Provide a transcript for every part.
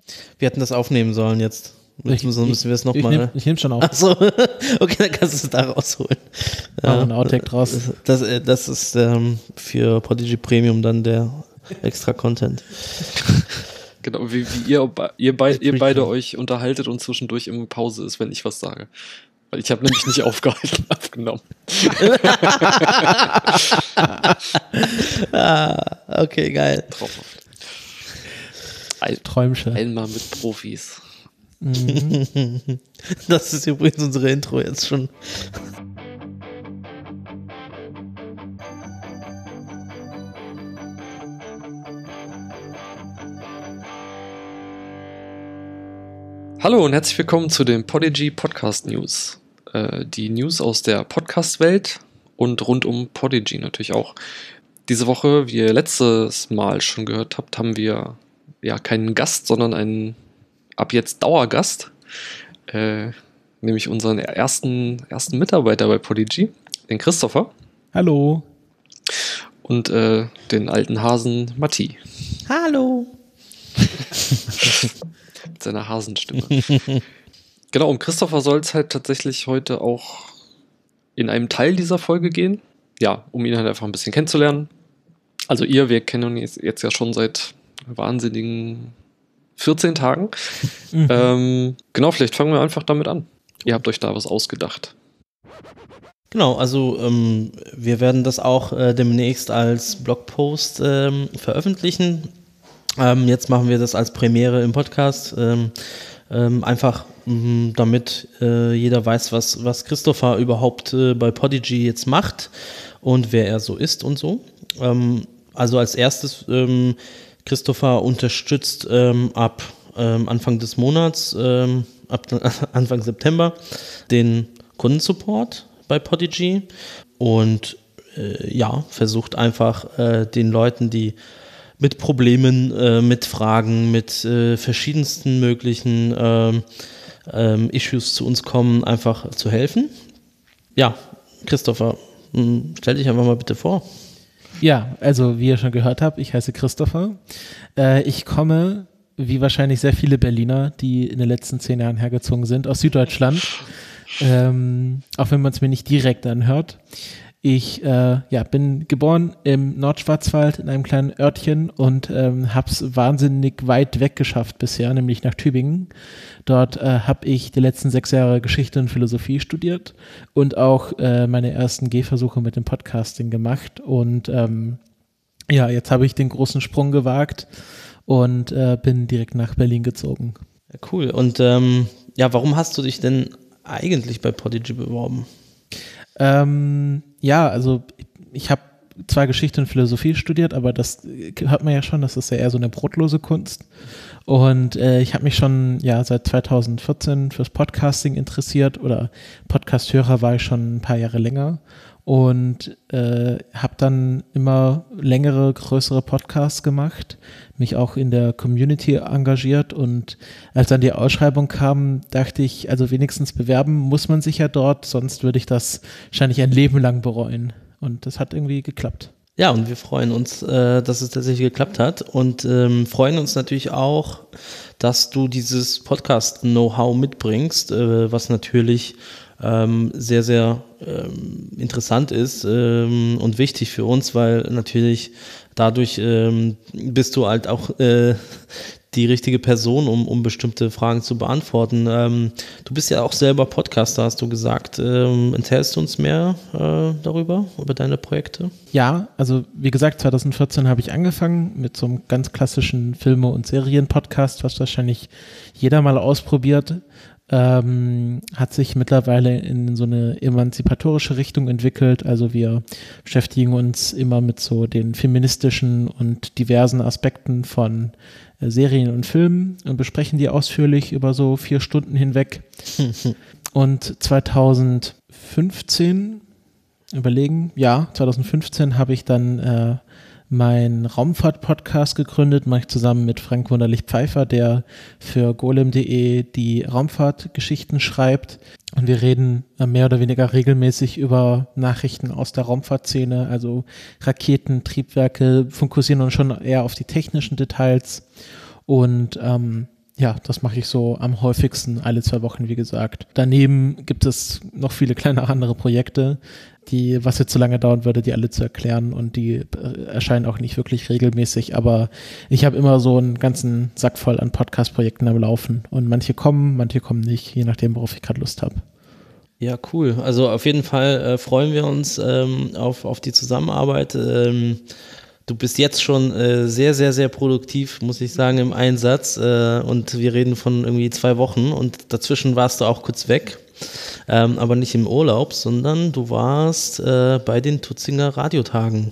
Wir hätten das aufnehmen sollen jetzt. Müssen wir es nochmal. Ich nehme schon auf. Achso, okay, dann kannst du es da rausholen. Ein Outtake draus. Das ist für Podigy Premium dann der extra Content. Genau, wie ihr beide euch unterhaltet und zwischendurch immer Pause ist, wenn ich was sage. Weil ich habe nämlich nicht aufgenommen. Okay, geil. Traumhaft. Träumchen. Einmal mit Profis. Das ist übrigens unsere Intro jetzt schon. Hallo und herzlich willkommen zu den Podigy Podcast News. Die News aus der Podcast-Welt und rund um Podigy natürlich auch. Diese Woche, wie ihr letztes Mal schon gehört habt, haben wir ja keinen Gast, sondern einen ab jetzt Dauergast, nämlich unseren ersten Mitarbeiter bei Podigy, den Christopher. Hallo. Und den alten Hasen Matti. Hallo. Mit seiner Hasenstimme. Genau, um Christopher soll es halt tatsächlich heute auch in einem Teil dieser Folge gehen. Ja, um ihn halt einfach ein bisschen kennenzulernen. Also wir kennen uns jetzt ja schon seit wahnsinnigen 14 Tagen. Genau, vielleicht fangen wir einfach damit an. Ihr habt euch da was ausgedacht. Genau, also wir werden das auch demnächst als Blogpost veröffentlichen. Jetzt machen wir das als Premiere im Podcast, einfach damit jeder weiß, was Christopher überhaupt bei Podigy jetzt macht und wer er so ist und so. Also als erstes, Christopher unterstützt ab Anfang des Monats, ab Anfang September, den Kundensupport bei Podigy und versucht einfach den Leuten, die mit Problemen, mit Fragen, mit verschiedensten möglichen Issues zu uns kommen, einfach zu helfen. Ja, Christopher, stell dich einfach mal bitte vor. Ja, also wie ihr schon gehört habt, ich heiße Christopher. Ich komme, wie wahrscheinlich sehr viele Berliner, die in den letzten 10 Jahren hergezogen sind, aus Süddeutschland. Auch wenn man es mir nicht direkt anhört. Ich bin geboren im Nordschwarzwald in einem kleinen Örtchen und habe es wahnsinnig weit weg geschafft bisher, nämlich nach Tübingen. Dort habe ich die letzten 6 Jahre Geschichte und Philosophie studiert und auch meine ersten Gehversuche mit dem Podcasting gemacht. Und jetzt habe ich den großen Sprung gewagt und bin direkt nach Berlin gezogen. Ja, cool. Und warum hast du dich denn eigentlich bei Podigy beworben? Also ich habe zwar Geschichte und Philosophie studiert, aber das hört man ja schon, das ist ja eher so eine brotlose Kunst. Und ich habe mich schon seit 2014 fürs Podcasting interessiert oder Podcast-Hörer war ich schon ein paar Jahre länger und habe dann immer längere, größere Podcasts gemacht, mich auch in der Community engagiert und als dann die Ausschreibung kam, dachte ich, also wenigstens bewerben muss man sich ja dort, sonst würde ich das wahrscheinlich ein Leben lang bereuen und das hat irgendwie geklappt. Ja, und wir freuen uns, dass es tatsächlich geklappt hat und freuen uns natürlich auch, dass du dieses Podcast-Know-how mitbringst, was natürlich sehr, sehr interessant ist und wichtig für uns, weil natürlich dadurch bist du halt auch die richtige Person, um bestimmte Fragen zu beantworten. Du bist ja auch selber Podcaster, hast du gesagt. Erzählst du uns mehr darüber, über deine Projekte? Ja, also wie gesagt, 2014 habe ich angefangen mit so einem ganz klassischen Filme- und Serien-Podcast, was wahrscheinlich jeder mal ausprobiert. Hat sich mittlerweile in so eine emanzipatorische Richtung entwickelt. Also wir beschäftigen uns immer mit so den feministischen und diversen Aspekten von Serien und Filmen und besprechen die ausführlich über so 4 Stunden hinweg. Und 2015 habe ich dann meinen Raumfahrt-Podcast gegründet, mache ich zusammen mit Frank Wunderlich-Pfeiffer, der für golem.de die Raumfahrtgeschichten schreibt. Und wir reden mehr oder weniger regelmäßig über Nachrichten aus der Raumfahrtszene, also Raketen, Triebwerke, fokussieren uns schon eher auf die technischen Details. Und Ja, das mache ich so am häufigsten, alle 2 Wochen, wie gesagt. Daneben gibt es noch viele kleine andere Projekte, was jetzt so lange dauern würde, die alle zu erklären, und die erscheinen auch nicht wirklich regelmäßig, aber ich habe immer so einen ganzen Sack voll an Podcast-Projekten am Laufen, und manche kommen nicht, je nachdem, worauf ich gerade Lust habe. Ja, cool. Also auf jeden Fall freuen wir uns auf die Zusammenarbeit. Du bist jetzt schon sehr, sehr, sehr produktiv, muss ich sagen, im Einsatz. Und wir reden von irgendwie 2 Wochen, und dazwischen warst du auch kurz weg. Aber nicht im Urlaub, sondern du warst bei den Tutzinger Radiotagen.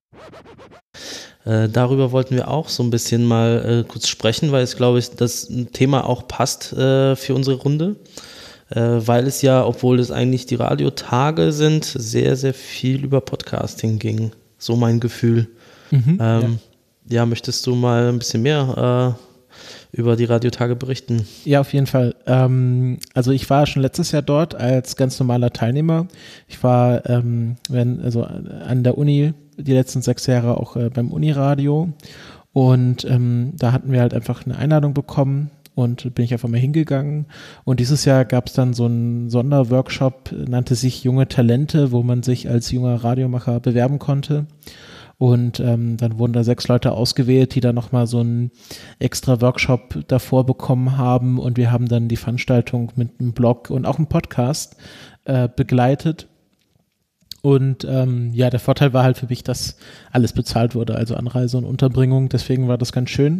Darüber wollten wir auch so ein bisschen mal kurz sprechen, weil es, glaube ich, das Thema auch passt für unsere Runde. Weil es ja, obwohl es eigentlich die Radiotage sind, sehr, sehr viel über Podcasting ging. So mein Gefühl. Ja, möchtest du mal ein bisschen mehr über die Radiotage berichten? Ja, auf jeden Fall. Also ich war schon letztes Jahr dort als ganz normaler Teilnehmer. Ich war an der Uni die letzten 6 Jahre auch beim Uniradio, und da hatten wir halt einfach eine Einladung bekommen. Und bin ich einfach mal hingegangen. Und dieses Jahr gab es dann so einen Sonderworkshop, nannte sich Junge Talente, wo man sich als junger Radiomacher bewerben konnte. Und dann wurden da 6 Leute ausgewählt, die dann nochmal so einen extra Workshop davor bekommen haben. Und wir haben dann die Veranstaltung mit einem Blog und auch einem Podcast begleitet. Und der Vorteil war halt für mich, dass alles bezahlt wurde, also Anreise und Unterbringung. Deswegen war das ganz schön.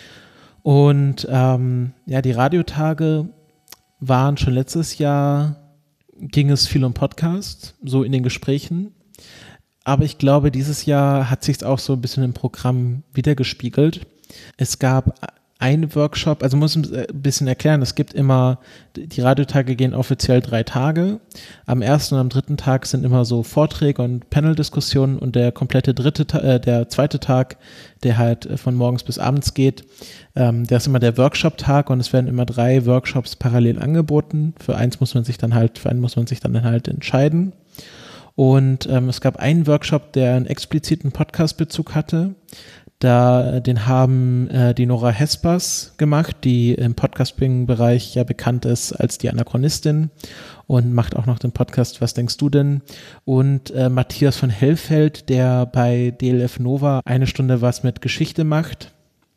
Und die Radiotage waren schon letztes Jahr, ging es viel um Podcast, so in den Gesprächen. Aber ich glaube, dieses Jahr hat sich es auch so ein bisschen im Programm wiedergespiegelt. Es gab einen Workshop, also muss ich ein bisschen erklären, es gibt immer, die Radiotage gehen offiziell 3 Tage. Am 1. und am 3. Tag sind immer so Vorträge und Panel-Diskussionen, und der komplette der 2. Tag, der halt von morgens bis abends geht, der ist immer der Workshop-Tag, und es werden immer 3 Workshops parallel angeboten. Für einen muss man sich dann halt entscheiden. Und es gab einen Workshop, der einen expliziten Podcast-Bezug hatte. Den haben die Nora Hespers gemacht, die im Podcasting-Bereich ja bekannt ist als die Anachronistin und macht auch noch den Podcast Was denkst du denn? Und Matthias von Hellfeld, der bei DLF Nova 1 Stunde was mit Geschichte macht.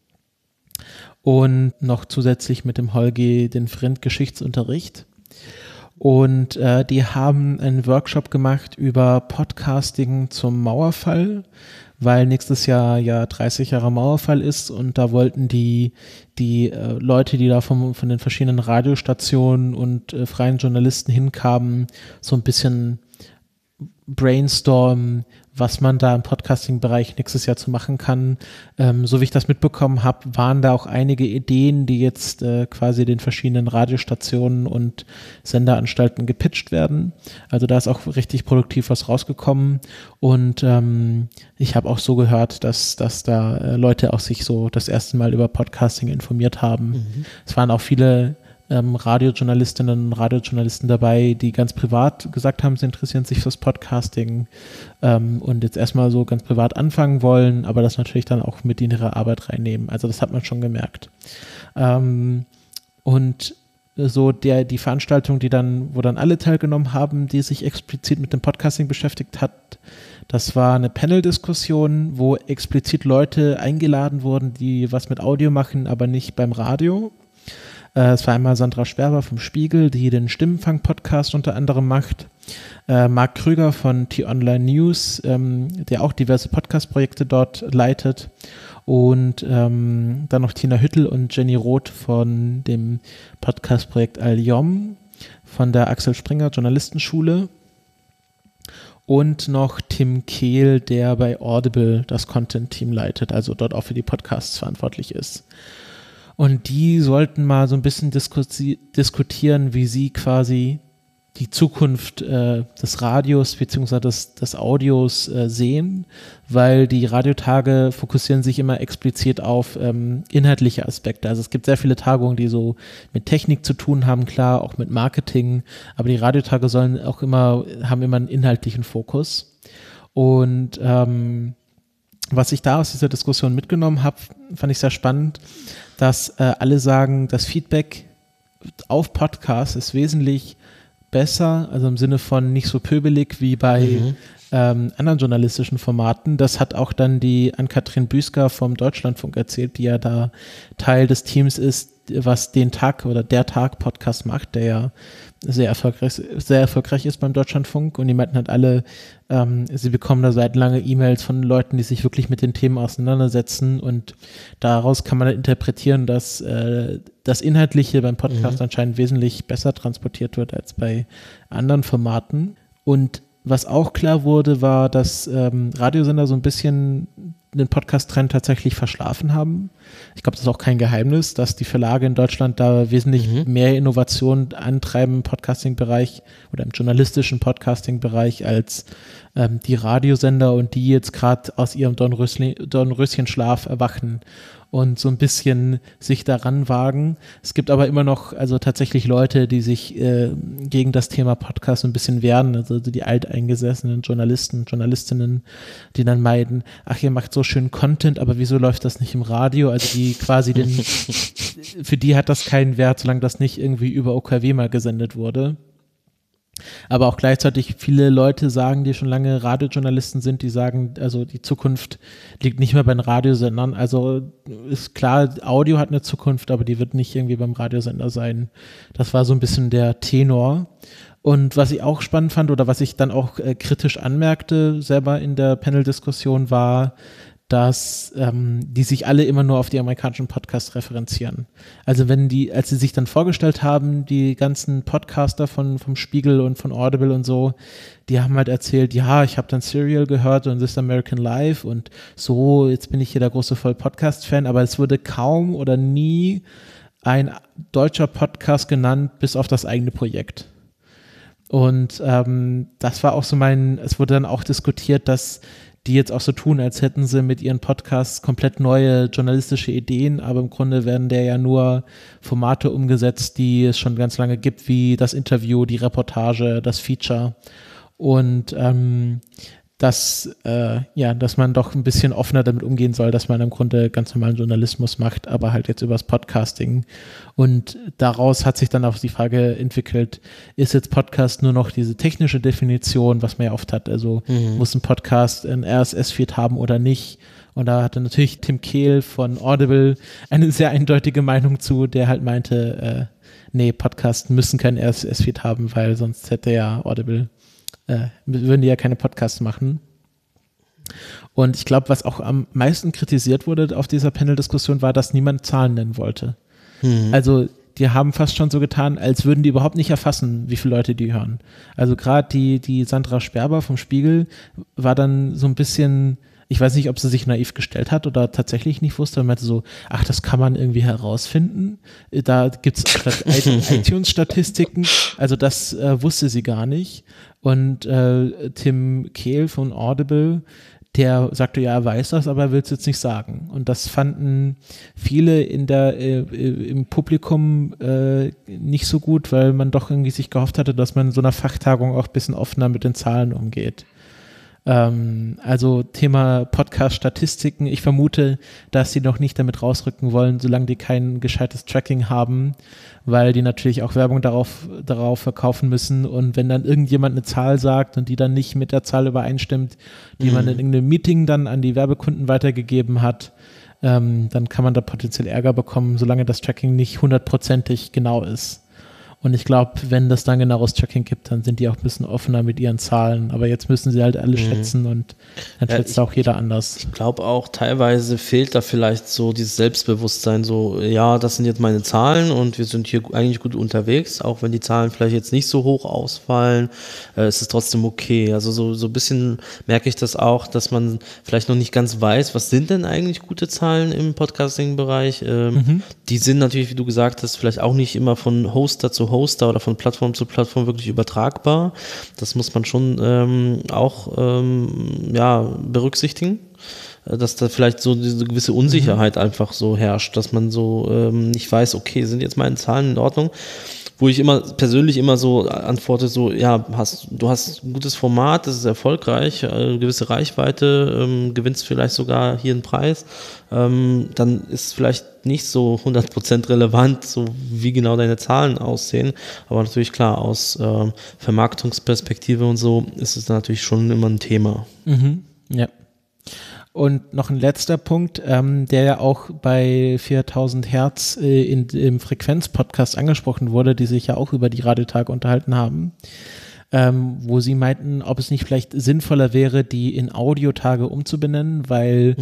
Und noch zusätzlich mit dem Holgi den Vrind Geschichtsunterricht. Und die haben einen Workshop gemacht über Podcasting zum Mauerfall, weil nächstes Jahr ja 30 Jahre Mauerfall ist, und da wollten die Leute, die da von den verschiedenen Radiostationen und freien Journalisten hinkamen, so ein bisschen brainstormen, was man da im Podcasting-Bereich nächstes Jahr zu machen kann. So wie ich das mitbekommen habe, waren da auch einige Ideen, die jetzt quasi den verschiedenen Radiostationen und Senderanstalten gepitcht werden. Also da ist auch richtig produktiv was rausgekommen, und ich habe auch so gehört, dass da Leute auch sich so das erste Mal über Podcasting informiert haben. Es waren auch viele Radiojournalistinnen und Radiojournalisten dabei, die ganz privat gesagt haben, sie interessieren sich fürs Podcasting und jetzt erstmal so ganz privat anfangen wollen, aber das natürlich dann auch mit in ihre Arbeit reinnehmen. Also das hat man schon gemerkt. Und so die Veranstaltung, wo dann alle teilgenommen haben, die sich explizit mit dem Podcasting beschäftigt hat, das war eine Panel-Diskussion, wo explizit Leute eingeladen wurden, die was mit Audio machen, aber nicht beim Radio. Es war einmal Sandra Sperber vom Spiegel, die den Stimmenfang-Podcast unter anderem macht. Marc Krüger von T-Online News, der auch diverse Podcast-Projekte dort leitet. Und dann noch Tina Hüttel und Jenny Roth von dem Podcast-Projekt Al-Yom von der Axel Springer Journalistenschule. Und noch Tim Kehl, der bei Audible das Content-Team leitet, also dort auch für die Podcasts verantwortlich ist. Und die sollten mal so ein bisschen diskutieren, wie sie quasi die Zukunft des Radios bzw. des Audios sehen, weil die Radiotage fokussieren sich immer explizit auf inhaltliche Aspekte. Also es gibt sehr viele Tagungen, die so mit Technik zu tun haben, klar, auch mit Marketing, aber die Radiotage haben immer einen inhaltlichen Fokus. Und was ich da aus dieser Diskussion mitgenommen habe, fand ich sehr spannend, dass alle sagen, das Feedback auf Podcasts ist wesentlich besser, also im Sinne von nicht so pöbelig wie bei anderen journalistischen Formaten. Das hat auch dann die Ann-Kathrin Büsker vom Deutschlandfunk erzählt, die ja da Teil des Teams ist, was den Tag oder der Tag Podcast macht, der ja sehr erfolgreich ist beim Deutschlandfunk, und die meinten halt alle, sie bekommen da seit lange E-Mails von Leuten, die sich wirklich mit den Themen auseinandersetzen, und daraus kann man interpretieren, dass das Inhaltliche beim Podcast anscheinend wesentlich besser transportiert wird als bei anderen Formaten. Und was auch klar wurde, war, dass Radiosender so ein bisschen den Podcast-Trend tatsächlich verschlafen haben. Ich glaube, das ist auch kein Geheimnis, dass die Verlage in Deutschland da wesentlich mehr Innovation antreiben im Podcasting-Bereich oder im journalistischen Podcasting-Bereich als die Radiosender, und die jetzt gerade aus ihrem Dornröschenschlaf erwachen und so ein bisschen sich daran wagen. Es gibt aber immer noch also tatsächlich Leute, die sich gegen das Thema Podcast so ein bisschen wehren, also die alteingesessenen Journalisten, Journalistinnen, die dann meiden, ach, ihr macht so schön Content, aber wieso läuft das nicht im Radio? Also die quasi für die hat das keinen Wert, solange das nicht irgendwie über OKW mal gesendet wurde. Aber auch gleichzeitig viele Leute sagen, die schon lange Radiojournalisten sind, die sagen, also die Zukunft liegt nicht mehr bei den Radiosendern. Also ist klar, Audio hat eine Zukunft, aber die wird nicht irgendwie beim Radiosender sein. Das war so ein bisschen der Tenor. Und was ich auch spannend fand oder was ich dann auch kritisch anmerkte selber in der Panel-Diskussion war, dass die sich alle immer nur auf die amerikanischen Podcasts referenzieren. Also als sie sich dann vorgestellt haben, die ganzen Podcaster vom Spiegel und von Audible und so, die haben halt erzählt, ja, ich habe dann Serial gehört und This American Life und so, jetzt bin ich hier der große Voll-Podcast-Fan, aber es wurde kaum oder nie ein deutscher Podcast genannt, bis auf das eigene Projekt. Und das war auch so es wurde dann auch diskutiert, dass die jetzt auch so tun, als hätten sie mit ihren Podcasts komplett neue journalistische Ideen, aber im Grunde werden der ja nur Formate umgesetzt, die es schon ganz lange gibt, wie das Interview, die Reportage, das Feature, und dass man doch ein bisschen offener damit umgehen soll, dass man im Grunde ganz normalen Journalismus macht, aber halt jetzt übers Podcasting. Und daraus hat sich dann auch die Frage entwickelt, ist jetzt Podcast nur noch diese technische Definition, was man ja oft hat, also muss ein Podcast ein RSS-Feed haben oder nicht? Und da hatte natürlich Tim Kehl von Audible eine sehr eindeutige Meinung zu, der halt meinte, nee, Podcasts müssen kein RSS-Feed haben, weil sonst hätte ja Audible würden die ja keine Podcasts machen. Und ich glaube, was auch am meisten kritisiert wurde auf dieser Panel-Diskussion, war, dass niemand Zahlen nennen wollte. Also die haben fast schon so getan, als würden die überhaupt nicht erfassen, wie viele Leute die hören. Also gerade die Sandra Sperber vom Spiegel war dann so ein bisschen, ich weiß nicht, ob sie sich naiv gestellt hat oder tatsächlich nicht wusste, und meinte so, ach, das kann man irgendwie herausfinden. Da gibt es iTunes-Statistiken, also das wusste sie gar nicht. Und Tim Kehl von Audible, der sagte, ja, er weiß das, aber er will es jetzt nicht sagen. Und das fanden viele im Publikum nicht so gut, weil man doch irgendwie sich gehofft hatte, dass man in so einer Fachtagung auch ein bisschen offener mit den Zahlen umgeht. Also Thema Podcast-Statistiken, ich vermute, dass sie noch nicht damit rausrücken wollen, solange die kein gescheites Tracking haben, weil die natürlich auch Werbung darauf verkaufen müssen, und wenn dann irgendjemand eine Zahl sagt und die dann nicht mit der Zahl übereinstimmt, die man in irgendeinem Meeting dann an die Werbekunden weitergegeben hat, dann kann man da potenziell Ärger bekommen, solange das Tracking nicht 100%ig genau ist. Und ich glaube, wenn das dann genaues Tracking gibt, dann sind die auch ein bisschen offener mit ihren Zahlen. Aber jetzt müssen sie halt alle schätzen, und dann schätzt auch jeder anders. Ich glaube auch, teilweise fehlt da vielleicht so dieses Selbstbewusstsein, so, ja, das sind jetzt meine Zahlen und wir sind hier eigentlich gut unterwegs, auch wenn die Zahlen vielleicht jetzt nicht so hoch ausfallen, ist es trotzdem okay. Also so ein bisschen merke ich das auch, dass man vielleicht noch nicht ganz weiß, was sind denn eigentlich gute Zahlen im Podcasting-Bereich. Die sind natürlich, wie du gesagt hast, vielleicht auch nicht immer von Hoster zu Hoster oder von Plattform zu Plattform wirklich übertragbar. Das muss man schon auch berücksichtigen, dass da vielleicht so diese gewisse Unsicherheit einfach so herrscht, dass man so nicht weiß, okay, sind jetzt meine Zahlen in Ordnung? wo ich persönlich immer so antworte, so, ja, du hast ein gutes Format, das ist erfolgreich, gewisse Reichweite, gewinnst vielleicht sogar hier einen Preis, dann ist vielleicht nicht so 100% relevant, so wie genau deine Zahlen aussehen, aber natürlich klar, aus Vermarktungsperspektive und so ist es natürlich schon immer ein Thema. Ja. Und noch ein letzter Punkt, der ja auch bei 4000 Hertz im Frequenz-Podcast angesprochen wurde, die sich ja auch über die Radiotage unterhalten haben, wo sie meinten, ob es nicht vielleicht sinnvoller wäre, die in Audiotage umzubenennen, weil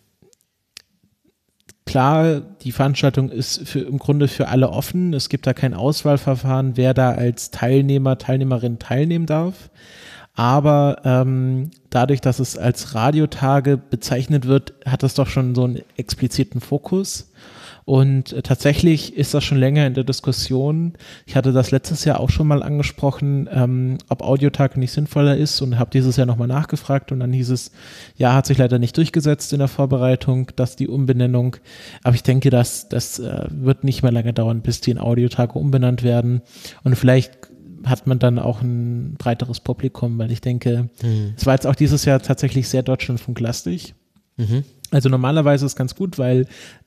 klar, die Veranstaltung ist im Grunde für alle offen. Es gibt da kein Auswahlverfahren, wer da als Teilnehmer, Teilnehmerin teilnehmen darf. Aber dadurch, dass es als Radiotage bezeichnet wird, hat das doch schon so einen expliziten Fokus. Und tatsächlich ist das schon länger in der Diskussion. Ich hatte das letztes Jahr auch schon mal angesprochen, ob Audiotage nicht sinnvoller ist und habe dieses Jahr nochmal nachgefragt und dann hieß es, ja, hat sich leider nicht durchgesetzt in der Vorbereitung, dass die Umbenennung, aber ich denke, das wird nicht mehr lange dauern, bis die in Audiotage umbenannt werden und vielleicht hat man dann auch ein breiteres Publikum, weil ich denke, es war jetzt auch dieses Jahr tatsächlich sehr deutschlandfunklastig. Also normalerweise ist es ganz gut, weil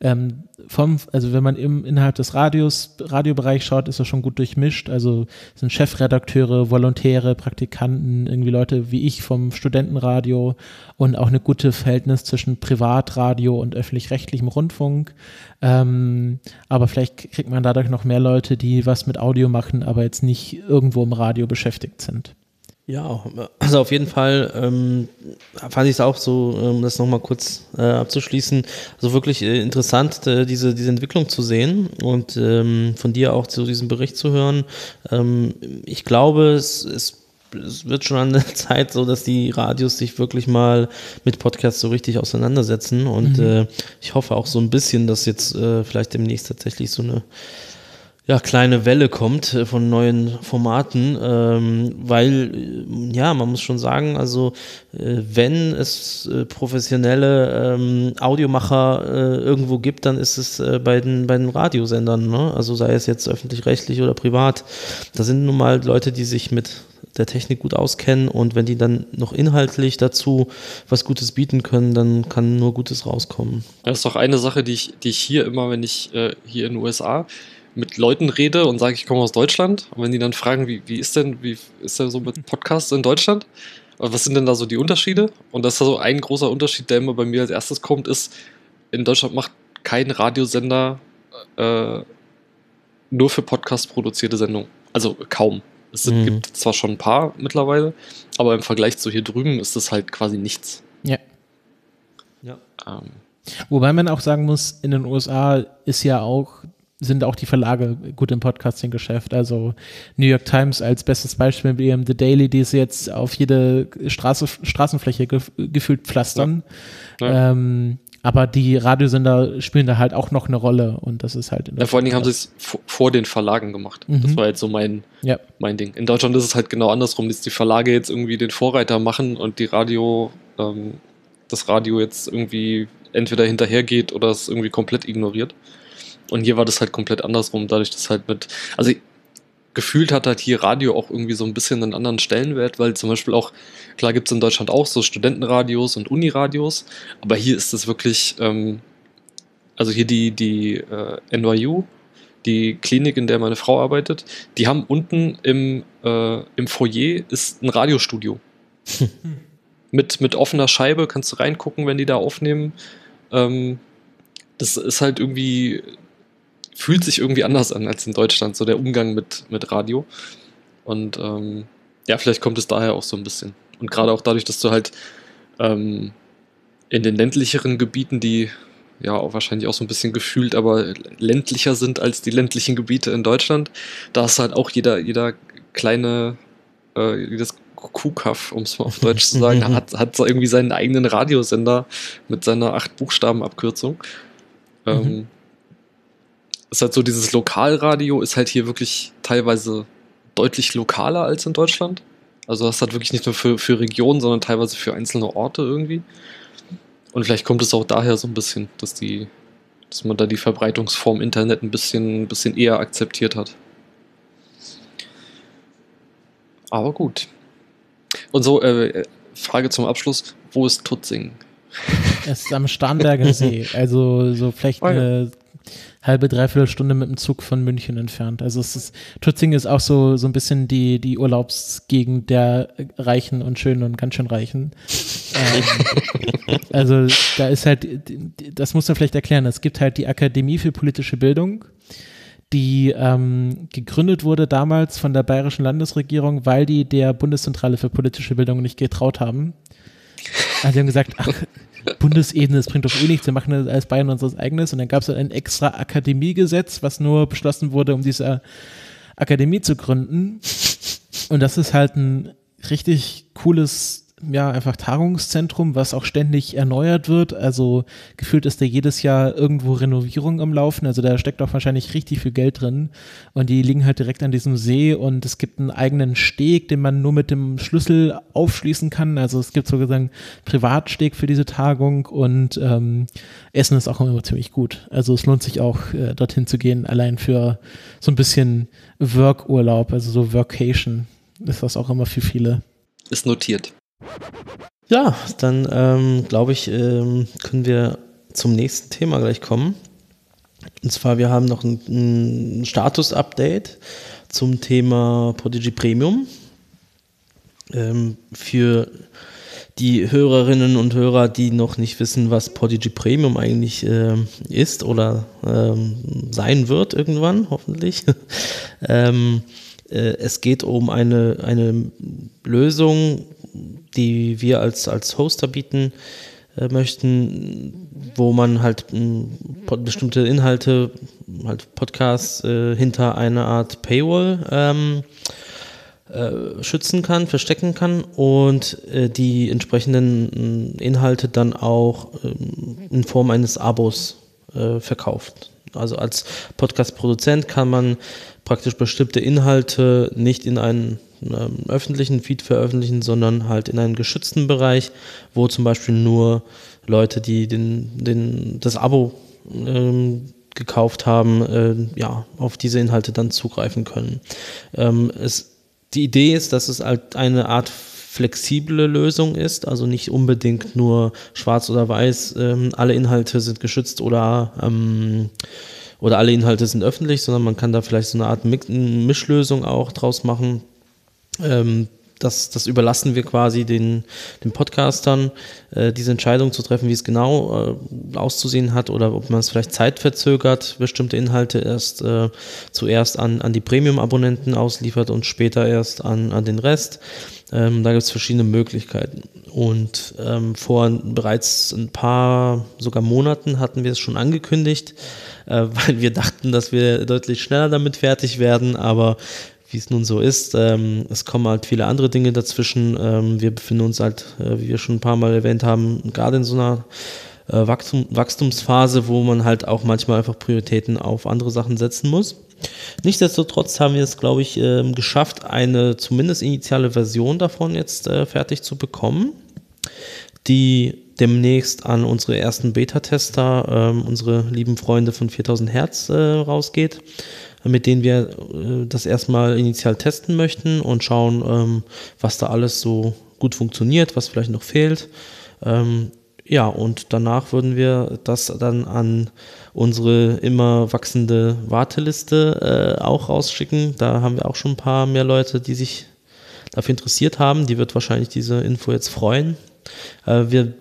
also wenn man innerhalb des Radiobereich schaut, ist das schon gut durchmischt. Also es sind Chefredakteure, Volontäre, Praktikanten, irgendwie Leute wie ich vom Studentenradio und auch eine gute Verhältnis zwischen Privatradio und öffentlich-rechtlichem Rundfunk. Aber vielleicht kriegt man dadurch noch mehr Leute, die was mit Audio machen, aber jetzt nicht irgendwo im Radio beschäftigt sind. Ja, also auf jeden Fall fand ich es auch so, um das nochmal kurz abzuschließen, also wirklich interessant, diese Entwicklung zu sehen und von dir auch zu diesem Bericht zu hören. Ich glaube, es wird schon an der Zeit so, dass die Radios sich wirklich mal mit Podcasts so richtig auseinandersetzen und ich hoffe auch so ein bisschen, dass jetzt vielleicht demnächst tatsächlich so eine kleine Welle kommt von neuen Formaten, weil, man muss schon sagen, also wenn es professionelle Audiomacher irgendwo gibt, dann ist es bei den Radiosendern, ne? Also sei es jetzt öffentlich-rechtlich oder privat, da sind nun mal Leute, die sich mit der Technik gut auskennen und wenn die dann noch inhaltlich dazu was Gutes bieten können, dann kann nur Gutes rauskommen. Das ist doch eine Sache, die ich hier immer, wenn ich hier in den USA mit Leuten rede und sage, ich komme aus Deutschland und wenn die dann fragen, wie ist denn so mit Podcasts in Deutschland? Was sind denn da so die Unterschiede? Und das ist so ein großer Unterschied, der immer bei mir als erstes kommt, ist, in Deutschland macht kein Radiosender nur für Podcasts produzierte Sendungen. Also kaum. Es gibt zwar schon ein paar mittlerweile, aber im Vergleich zu hier drüben ist das halt quasi nichts. Ja. Wobei man auch sagen muss, in den USA sind auch die Verlage gut im Podcasting-Geschäft. Also New York Times als bestes Beispiel mit ihrem The Daily, die sie jetzt auf jede Straßenfläche gefühlt pflastern. Ja. Aber die Radiosender spielen da halt auch noch eine Rolle und das ist halt vor allen Dingen haben sie es vor den Verlagen gemacht. Das war jetzt so mein Ding. In Deutschland ist es halt genau andersrum, dass die Verlage jetzt irgendwie den Vorreiter machen und das Radio jetzt irgendwie entweder hinterhergeht oder es irgendwie komplett ignoriert. Und hier war das halt komplett andersrum, dadurch, dass halt gefühlt hat halt hier Radio auch irgendwie so ein bisschen einen anderen Stellenwert, weil zum Beispiel auch, klar gibt es in Deutschland auch so Studentenradios und Uniradios, aber hier ist es wirklich, also hier die NYU, die Klinik, in der meine Frau arbeitet, die haben unten im Foyer ist ein Radiostudio. mit offener Scheibe, kannst du reingucken, wenn die da aufnehmen. Das ist halt irgendwie, fühlt sich irgendwie anders an als in Deutschland, so der Umgang mit Radio. Und vielleicht kommt es daher auch so ein bisschen. Und gerade auch dadurch, dass du halt in den ländlicheren Gebieten, die ja auch wahrscheinlich auch so ein bisschen gefühlt, aber ländlicher sind als die ländlichen Gebiete in Deutschland, da ist halt auch jeder kleine, jedes Kuhkaff, um es mal auf Deutsch zu sagen, hat so irgendwie seinen eigenen Radiosender mit seiner 8-Buchstaben-Abkürzung. Ist halt so, dieses Lokalradio ist halt hier wirklich teilweise deutlich lokaler als in Deutschland. Also das hat wirklich nicht nur für Regionen, sondern teilweise für einzelne Orte irgendwie. Und vielleicht kommt es auch daher so ein bisschen, dass man da die Verbreitungsform Internet ein bisschen eher akzeptiert hat. Aber gut. Und so, Frage zum Abschluss, wo ist Tutzing? Es ist am Starnberger See, also so vielleicht eine halbe, dreiviertel Stunde mit dem Zug von München entfernt. Also Tutzing ist auch so ein bisschen die Urlaubsgegend der Reichen und Schönen und ganz schön Reichen. Also da ist halt, das muss man vielleicht erklären, es gibt halt die Akademie für politische Bildung, die gegründet wurde damals von der bayerischen Landesregierung, weil die der Bundeszentrale für politische Bildung nicht getraut haben. Also die haben gesagt, ach, Bundesebene, das bringt doch eh nichts, wir machen das als Bayern unseres eigenes. Und dann gab es ein extra Akademiegesetz, was nur beschlossen wurde, um diese Akademie zu gründen. Und das ist halt ein richtig cooles, ja, einfach Tagungszentrum, was auch ständig erneuert wird. Also gefühlt ist da jedes Jahr irgendwo Renovierung am Laufen. Also da steckt auch wahrscheinlich richtig viel Geld drin. Und die liegen halt direkt an diesem See und es gibt einen eigenen Steg, den man nur mit dem Schlüssel aufschließen kann. Also es gibt sozusagen Privatsteg für diese Tagung und Essen ist auch immer ziemlich gut. Also es lohnt sich auch, dorthin zu gehen, allein für so ein bisschen Work-Urlaub, also so Workation ist das auch immer für viele. Ist notiert. Ja, dann glaube ich, können wir zum nächsten Thema gleich kommen. Und zwar, wir haben noch ein Status-Update zum Thema Podigy Premium. Für die Hörerinnen und Hörer, die noch nicht wissen, was Podigy Premium eigentlich ist oder sein wird irgendwann, hoffentlich. Es geht um eine Lösung, die wir als Hoster bieten möchten, wo man halt bestimmte Inhalte, halt Podcasts hinter einer Art Paywall schützen kann, verstecken kann und die entsprechenden Inhalte dann auch in Form eines Abos verkauft. Also als Podcast-Produzent kann man praktisch bestimmte Inhalte nicht in einen öffentlichen Feed veröffentlichen, sondern halt in einen geschützten Bereich, wo zum Beispiel nur Leute, die das Abo gekauft haben, auf diese Inhalte dann zugreifen können. Die Idee ist, dass es halt eine Art flexible Lösung ist, also nicht unbedingt nur schwarz oder weiß, alle Inhalte sind geschützt oder alle Inhalte sind öffentlich, sondern man kann da vielleicht so eine Art Mischlösung auch draus machen. Das überlassen wir quasi den Podcastern, diese Entscheidung zu treffen, wie es genau auszusehen hat oder ob man es vielleicht zeitverzögert, bestimmte Inhalte zuerst an die Premium-Abonnenten ausliefert und später erst an den Rest. Da gibt es verschiedene Möglichkeiten. Und vor bereits ein paar, sogar Monaten hatten wir es schon angekündigt, weil wir dachten, dass wir deutlich schneller damit fertig werden, aber wie es nun so ist, es kommen halt viele andere Dinge dazwischen. Wir befinden uns halt, wie wir schon ein paar Mal erwähnt haben, gerade in so einer Wachstumsphase, wo man halt auch manchmal einfach Prioritäten auf andere Sachen setzen muss. Nichtsdestotrotz haben wir es, glaube ich, geschafft, eine zumindest initiale Version davon jetzt fertig zu bekommen, die demnächst an unsere ersten Beta-Tester, unsere lieben Freunde von 4000 Hertz rausgeht, mit denen wir das erstmal initial testen möchten und schauen, was da alles so gut funktioniert, was vielleicht noch fehlt. Und danach würden wir das dann an unsere immer wachsende Warteliste auch rausschicken. Da haben wir auch schon ein paar mehr Leute, die sich dafür interessiert haben. Die wird wahrscheinlich diese Info jetzt freuen. Wir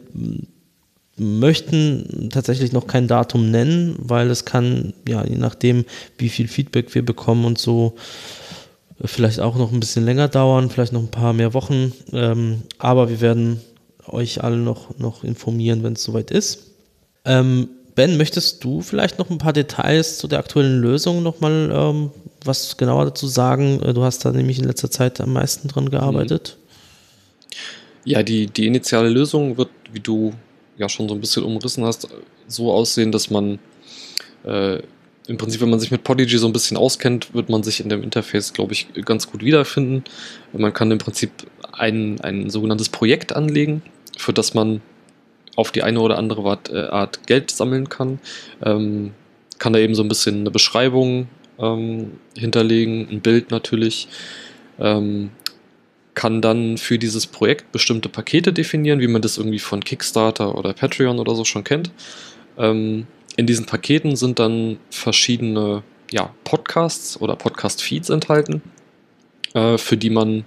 möchten tatsächlich noch kein Datum nennen, weil es kann, je nachdem, wie viel Feedback wir bekommen und so, vielleicht auch noch ein bisschen länger dauern, vielleicht noch ein paar mehr Wochen. Aber wir werden euch alle noch informieren, wenn es soweit ist. Ben, möchtest du vielleicht noch ein paar Details zu der aktuellen Lösung nochmal was genauer dazu sagen? Du hast da nämlich in letzter Zeit am meisten dran gearbeitet. Ja, die initiale Lösung wird, wie du ja schon so ein bisschen umrissen hast, so aussehen, dass man im Prinzip, wenn man sich mit Podigy so ein bisschen auskennt, wird man sich in dem Interface, glaube ich, ganz gut wiederfinden. Man kann im Prinzip ein sogenanntes Projekt anlegen, für das man auf die eine oder andere Art Geld sammeln kann. Kann da eben so ein bisschen eine Beschreibung hinterlegen, ein Bild natürlich. kann dann für dieses Projekt bestimmte Pakete definieren, wie man das irgendwie von Kickstarter oder Patreon oder so schon kennt. In diesen Paketen sind dann verschiedene Podcasts oder Podcast-Feeds enthalten, für die man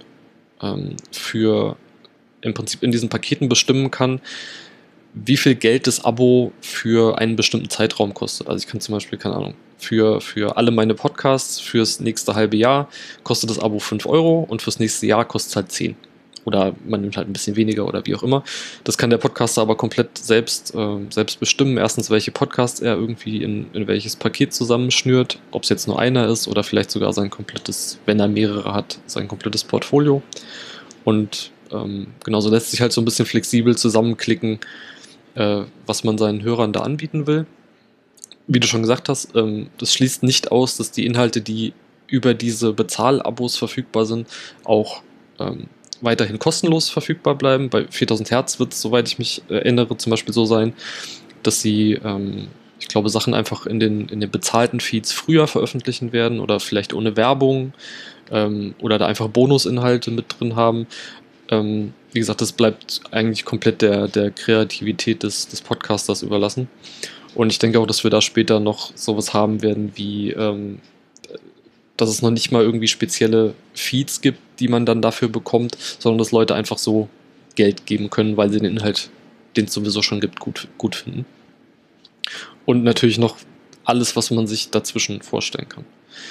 im Prinzip in diesen Paketen bestimmen kann, wie viel Geld das Abo für einen bestimmten Zeitraum kostet. Also ich kann zum Beispiel, keine Ahnung, für alle meine Podcasts fürs nächste halbe Jahr kostet das Abo 5 Euro und fürs nächste Jahr kostet es halt 10. Oder man nimmt halt ein bisschen weniger oder wie auch immer. Das kann der Podcaster aber komplett selbst bestimmen. Erstens, welche Podcasts er irgendwie in welches Paket zusammenschnürt. Ob es jetzt nur einer ist oder vielleicht sogar sein komplettes, wenn er mehrere hat, sein komplettes Portfolio. Und genauso lässt sich halt so ein bisschen flexibel zusammenklicken, was man seinen Hörern da anbieten will. Wie du schon gesagt hast, das schließt nicht aus, dass die Inhalte, die über diese Bezahlabos verfügbar sind, auch weiterhin kostenlos verfügbar bleiben. Bei 4000 Hertz wird es, soweit ich mich erinnere, zum Beispiel so sein, dass sie, ich glaube, Sachen einfach in den bezahlten Feeds früher veröffentlichen werden oder vielleicht ohne Werbung oder da einfach Bonusinhalte mit drin haben. Wie gesagt, das bleibt eigentlich komplett der Kreativität des Podcasters überlassen. Und ich denke auch, dass wir da später noch sowas haben werden wie, dass es noch nicht mal irgendwie spezielle Feeds gibt, die man dann dafür bekommt, sondern dass Leute einfach so Geld geben können, weil sie den Inhalt, den es sowieso schon gibt, gut finden. Und natürlich noch alles, was man sich dazwischen vorstellen kann.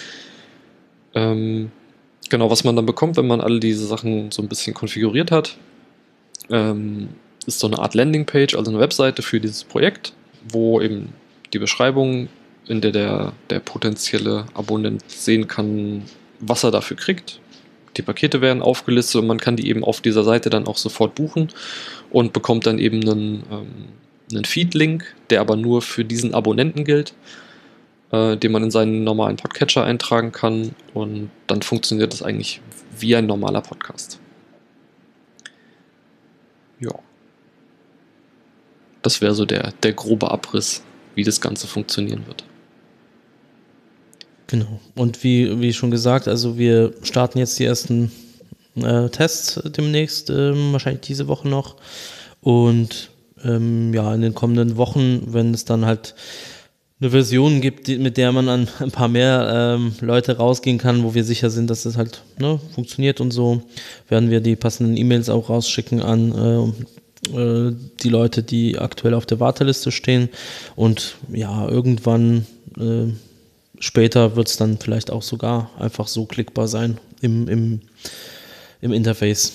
Genau, was man dann bekommt, wenn man alle diese Sachen so ein bisschen konfiguriert hat, ist so eine Art Landingpage, also eine Webseite für dieses Projekt, wo eben die Beschreibung, in der der potenzielle Abonnent sehen kann, was er dafür kriegt. Die Pakete werden aufgelistet und man kann die eben auf dieser Seite dann auch sofort buchen und bekommt dann eben einen Feed-Link, der aber nur für diesen Abonnenten gilt, den man in seinen normalen Podcatcher eintragen kann, und dann funktioniert das eigentlich wie ein normaler Podcast. Ja. Das wäre so der grobe Abriss, wie das Ganze funktionieren wird. Genau. Und wie schon gesagt, also wir starten jetzt die ersten Tests demnächst, wahrscheinlich diese Woche noch. Und in den kommenden Wochen, wenn es dann halt eine Version gibt, mit der man an ein paar mehr Leute rausgehen kann, wo wir sicher sind, dass es halt funktioniert und so, werden wir die passenden E-Mails auch rausschicken an die Leute, die aktuell auf der Warteliste stehen. Und ja, irgendwann später wird es dann vielleicht auch sogar einfach so klickbar sein im Interface.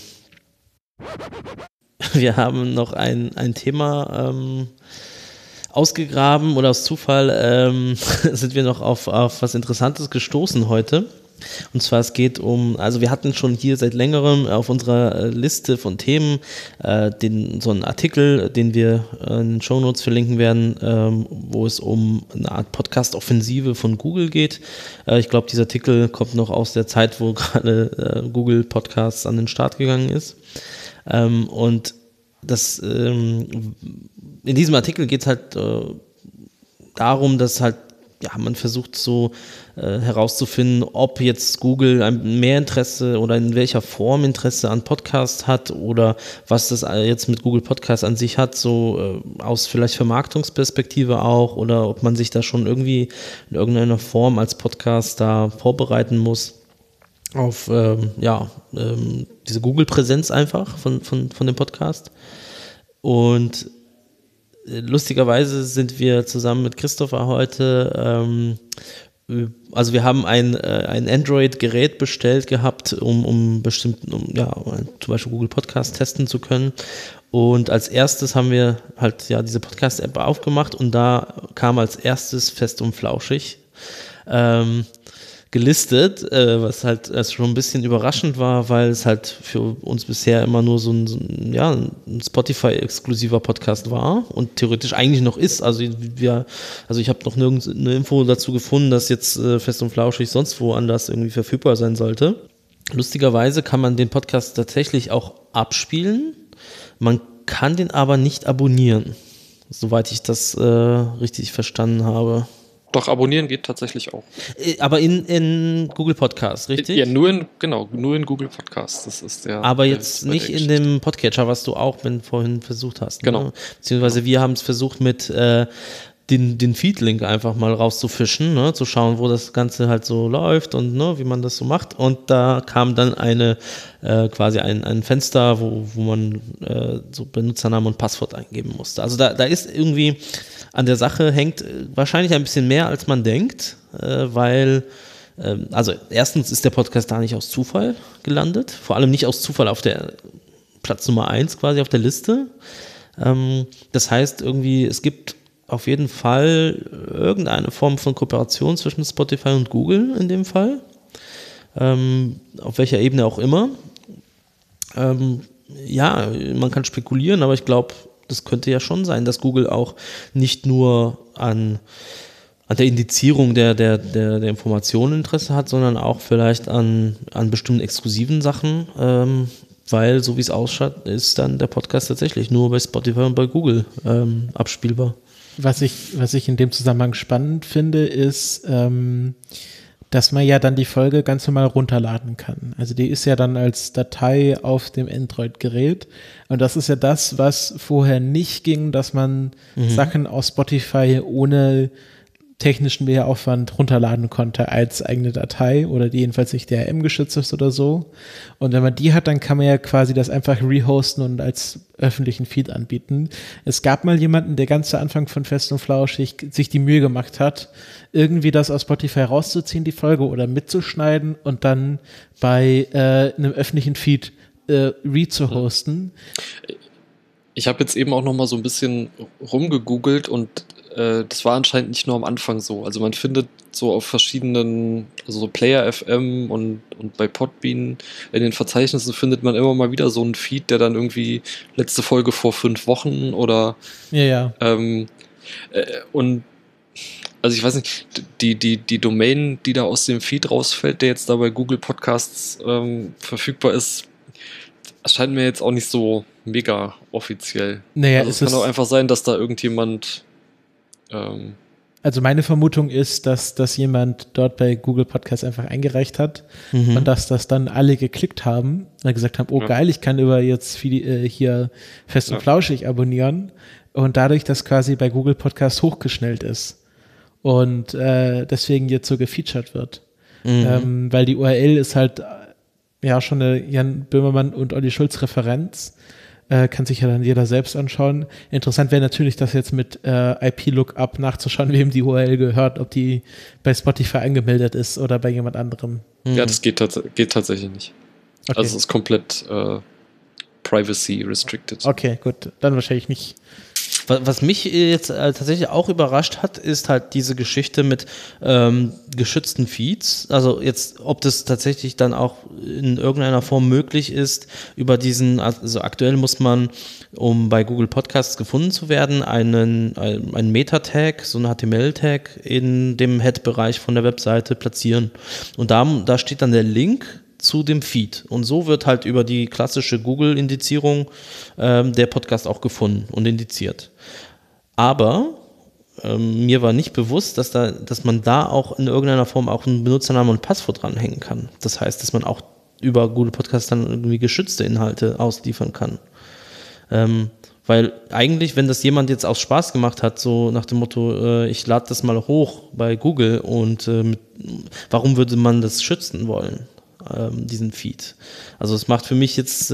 Wir haben noch ein Thema ausgegraben, oder aus Zufall sind wir noch auf was Interessantes gestoßen heute. Und zwar, es geht also wir hatten schon hier seit längerem auf unserer Liste von Themen so einen Artikel, den wir in den Shownotes verlinken werden, wo es um eine Art Podcast-Offensive von Google geht. Ich glaube, dieser Artikel kommt noch aus der Zeit, wo gerade Google Podcasts an den Start gegangen ist. Und das in diesem Artikel geht es halt darum, dass halt man versucht so herauszufinden, ob jetzt Google mehr Interesse oder in welcher Form Interesse an Podcasts hat oder was das jetzt mit Google Podcasts an sich hat, so aus vielleicht Vermarktungsperspektive auch, oder ob man sich da schon irgendwie in irgendeiner Form als Podcast da vorbereiten muss auf diese Google-Präsenz einfach von dem Podcast. Und lustigerweise sind wir zusammen mit Christopher heute, also wir haben ein Android-Gerät bestellt gehabt, um zum Beispiel Google Podcast testen zu können. Und als erstes haben wir halt diese Podcast-App aufgemacht, und da kam als erstes Fest und Flauschig gelistet, was halt schon ein bisschen überraschend war, weil es halt für uns bisher immer nur so ein Spotify-exklusiver Podcast war und theoretisch eigentlich noch ist. Also ich habe noch nirgends eine Info dazu gefunden, dass jetzt Fest und Flauschig sonst woanders irgendwie verfügbar sein sollte. Lustigerweise kann man den Podcast tatsächlich auch abspielen, man kann den aber nicht abonnieren, soweit ich das richtig verstanden habe. Doch, abonnieren geht tatsächlich auch. Aber in Google Podcast, richtig? Ja, nur in Google Podcast. Das ist aber jetzt nicht in dem Podcatcher, was du auch vorhin versucht hast. Genau. Ne? Beziehungsweise wir haben es versucht mit den Feed-Link einfach mal rauszufischen, ne? Zu schauen, wo das Ganze halt so läuft und ne, wie man das so macht. Und da kam dann quasi ein Fenster, wo man so Benutzernamen und Passwort eingeben musste. Also da ist irgendwie an der Sache hängt wahrscheinlich ein bisschen mehr, als man denkt, weil also erstens ist der Podcast da nicht aus Zufall gelandet, vor allem nicht aus Zufall auf der Platz Nummer 1 quasi auf der Liste. Das heißt irgendwie, es gibt auf jeden Fall irgendeine Form von Kooperation zwischen Spotify und Google in dem Fall. Auf welcher Ebene auch immer. Ja, man kann spekulieren, aber ich glaube, das könnte ja schon sein, dass Google auch nicht nur an der Indizierung der Informationen Interesse hat, sondern auch vielleicht an bestimmten exklusiven Sachen, weil, so wie es ausschaut, ist dann der Podcast tatsächlich nur bei Spotify und bei Google abspielbar. Was ich in dem Zusammenhang spannend finde, ist, dass man ja dann die Folge ganz normal runterladen kann. Also die ist ja dann als Datei auf dem Android-Gerät. Und das ist ja das, was vorher nicht ging, dass man Sachen aus Spotify ohne technischen Mehraufwand runterladen konnte als eigene Datei oder die jedenfalls nicht DRM geschützt ist oder so. Und wenn man die hat, dann kann man ja quasi das einfach rehosten und als öffentlichen Feed anbieten. Es gab mal jemanden, der ganz zu Anfang von Fest und Flauschig sich die Mühe gemacht hat, irgendwie das aus Spotify rauszuziehen, die Folge, oder mitzuschneiden und dann bei einem öffentlichen Feed rezuhosten. Ich habe jetzt eben auch noch mal so ein bisschen rumgegoogelt und das war anscheinend nicht nur am Anfang so. Also man findet so auf verschiedenen, also so Player FM und bei Podbean in den Verzeichnissen findet man immer mal wieder so einen Feed, der dann irgendwie letzte Folge vor 5 Wochen oder und also ich weiß nicht, die Domain, die da aus dem Feed rausfällt, der jetzt da bei Google Podcasts verfügbar ist, erscheint mir jetzt auch nicht so mega offiziell. Naja, also es kann auch einfach sein, dass da irgendjemand also meine Vermutung ist, dass jemand dort bei Google Podcasts einfach eingereicht hat und dass das dann alle geklickt haben und gesagt haben, geil, ich kann über jetzt hier Fest und Flauschig abonnieren und dadurch, dass quasi bei Google Podcasts hochgeschnellt ist und deswegen jetzt so gefeatured wird. Weil die URL ist halt ja schon eine Jan Böhmermann und Olli Schulz Referenz. Kann sich ja dann jeder selbst anschauen. Interessant wäre natürlich, das jetzt mit IP-Lookup nachzuschauen, wem die URL gehört, ob die bei Spotify angemeldet ist oder bei jemand anderem. Ja, das geht tatsächlich nicht. Okay. Also es ist komplett privacy restricted. Okay, gut. Dann wahrscheinlich nicht. Was mich jetzt tatsächlich auch überrascht hat, ist halt diese Geschichte mit geschützten Feeds. Also jetzt, ob das tatsächlich dann auch in irgendeiner Form möglich ist, über diesen, also aktuell muss man, um bei Google Podcasts gefunden zu werden, einen Meta-Tag, so einen HTML-Tag in dem Head-Bereich von der Webseite platzieren. Und da steht dann der Link zu dem Feed. Und so wird halt über die klassische Google-Indizierung der Podcast auch gefunden und indiziert. Aber mir war nicht bewusst, dass man da auch in irgendeiner Form auch einen Benutzernamen und Passwort dranhängen kann. Das heißt, dass man auch über Google Podcasts dann irgendwie geschützte Inhalte ausliefern kann. Weil eigentlich, wenn das jemand jetzt aus Spaß gemacht hat, so nach dem Motto, ich lade das mal hoch bei Google und warum würde man das schützen wollen? Diesen Feed. Also es macht für mich jetzt,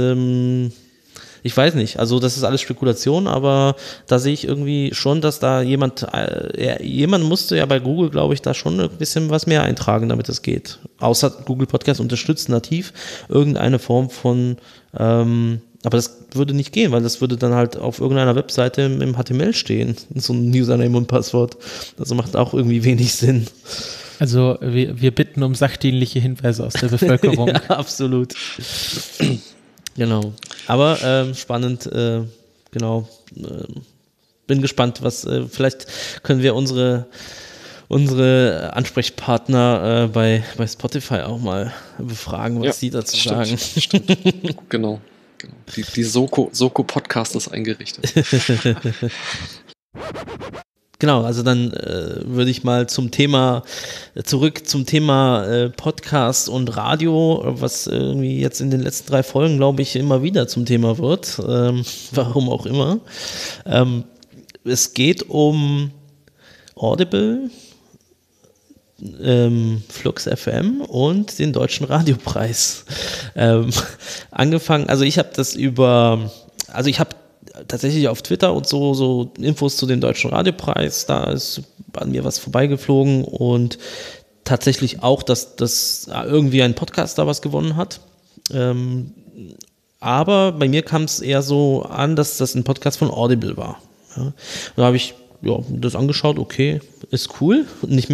ich weiß nicht, also das ist alles Spekulation, aber da sehe ich irgendwie schon, dass da jemand musste ja bei Google, glaube ich, da schon ein bisschen was mehr eintragen, damit es geht. Außer Google Podcast unterstützt nativ irgendeine Form von, aber das würde nicht gehen, weil das würde dann halt auf irgendeiner Webseite im HTML stehen, so ein Username und Passwort. Das macht auch irgendwie wenig Sinn. Also wir bitten um sachdienliche Hinweise aus der Bevölkerung. Ja, absolut. Genau. Aber spannend, genau. Bin gespannt, was vielleicht können wir unsere Ansprechpartner bei Spotify auch mal befragen, was sie dazu sagen. Stimmt. Genau. Die Soko Podcast ist eingerichtet. Genau, also dann würde ich mal zurück zum Thema Podcast und Radio, was irgendwie jetzt in den letzten 3 Folgen, glaube ich, immer wieder zum Thema wird, warum auch immer. Es geht um Audible, Flux FM und den Deutschen Radiopreis. Angefangen, also ich habe tatsächlich auf Twitter und so Infos zu dem Deutschen Radiopreis, da ist an mir was vorbeigeflogen und tatsächlich auch, dass irgendwie ein Podcast da was gewonnen hat. Aber bei mir kam es eher so an, dass das ein Podcast von Audible war. Ja. Da habe ich das angeschaut, okay, ist cool.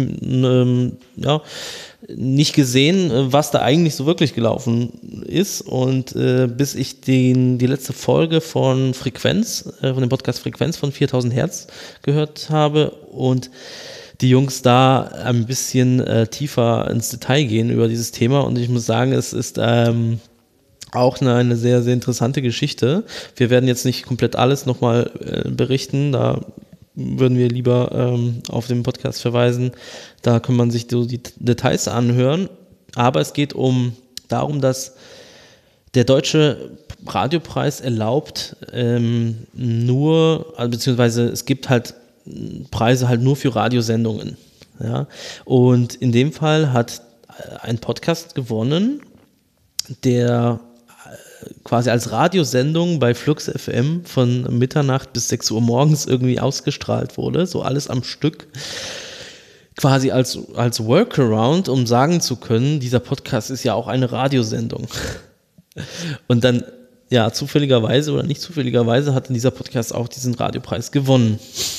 Nicht gesehen, was da eigentlich so wirklich gelaufen ist. Und bis ich die letzte Folge von Frequenz, von dem Podcast Frequenz von 4000 Hertz gehört habe und die Jungs da ein bisschen tiefer ins Detail gehen über dieses Thema. Und ich muss sagen, es ist auch eine sehr, sehr interessante Geschichte. Wir werden jetzt nicht komplett alles nochmal berichten, da würden wir lieber auf den Podcast verweisen. Da kann man sich so die Details anhören. Aber es geht darum, dass der Deutsche Radiopreis erlaubt beziehungsweise es gibt halt Preise halt nur für Radiosendungen. Ja? Und in dem Fall hat ein Podcast gewonnen, der quasi als Radiosendung bei Flux FM von Mitternacht bis 6 Uhr morgens irgendwie ausgestrahlt wurde, so alles am Stück, quasi als Workaround, um sagen zu können, dieser Podcast ist ja auch eine Radiosendung. Und dann, ja, zufälligerweise oder nicht zufälligerweise hat dieser Podcast auch diesen Radiopreis gewonnen.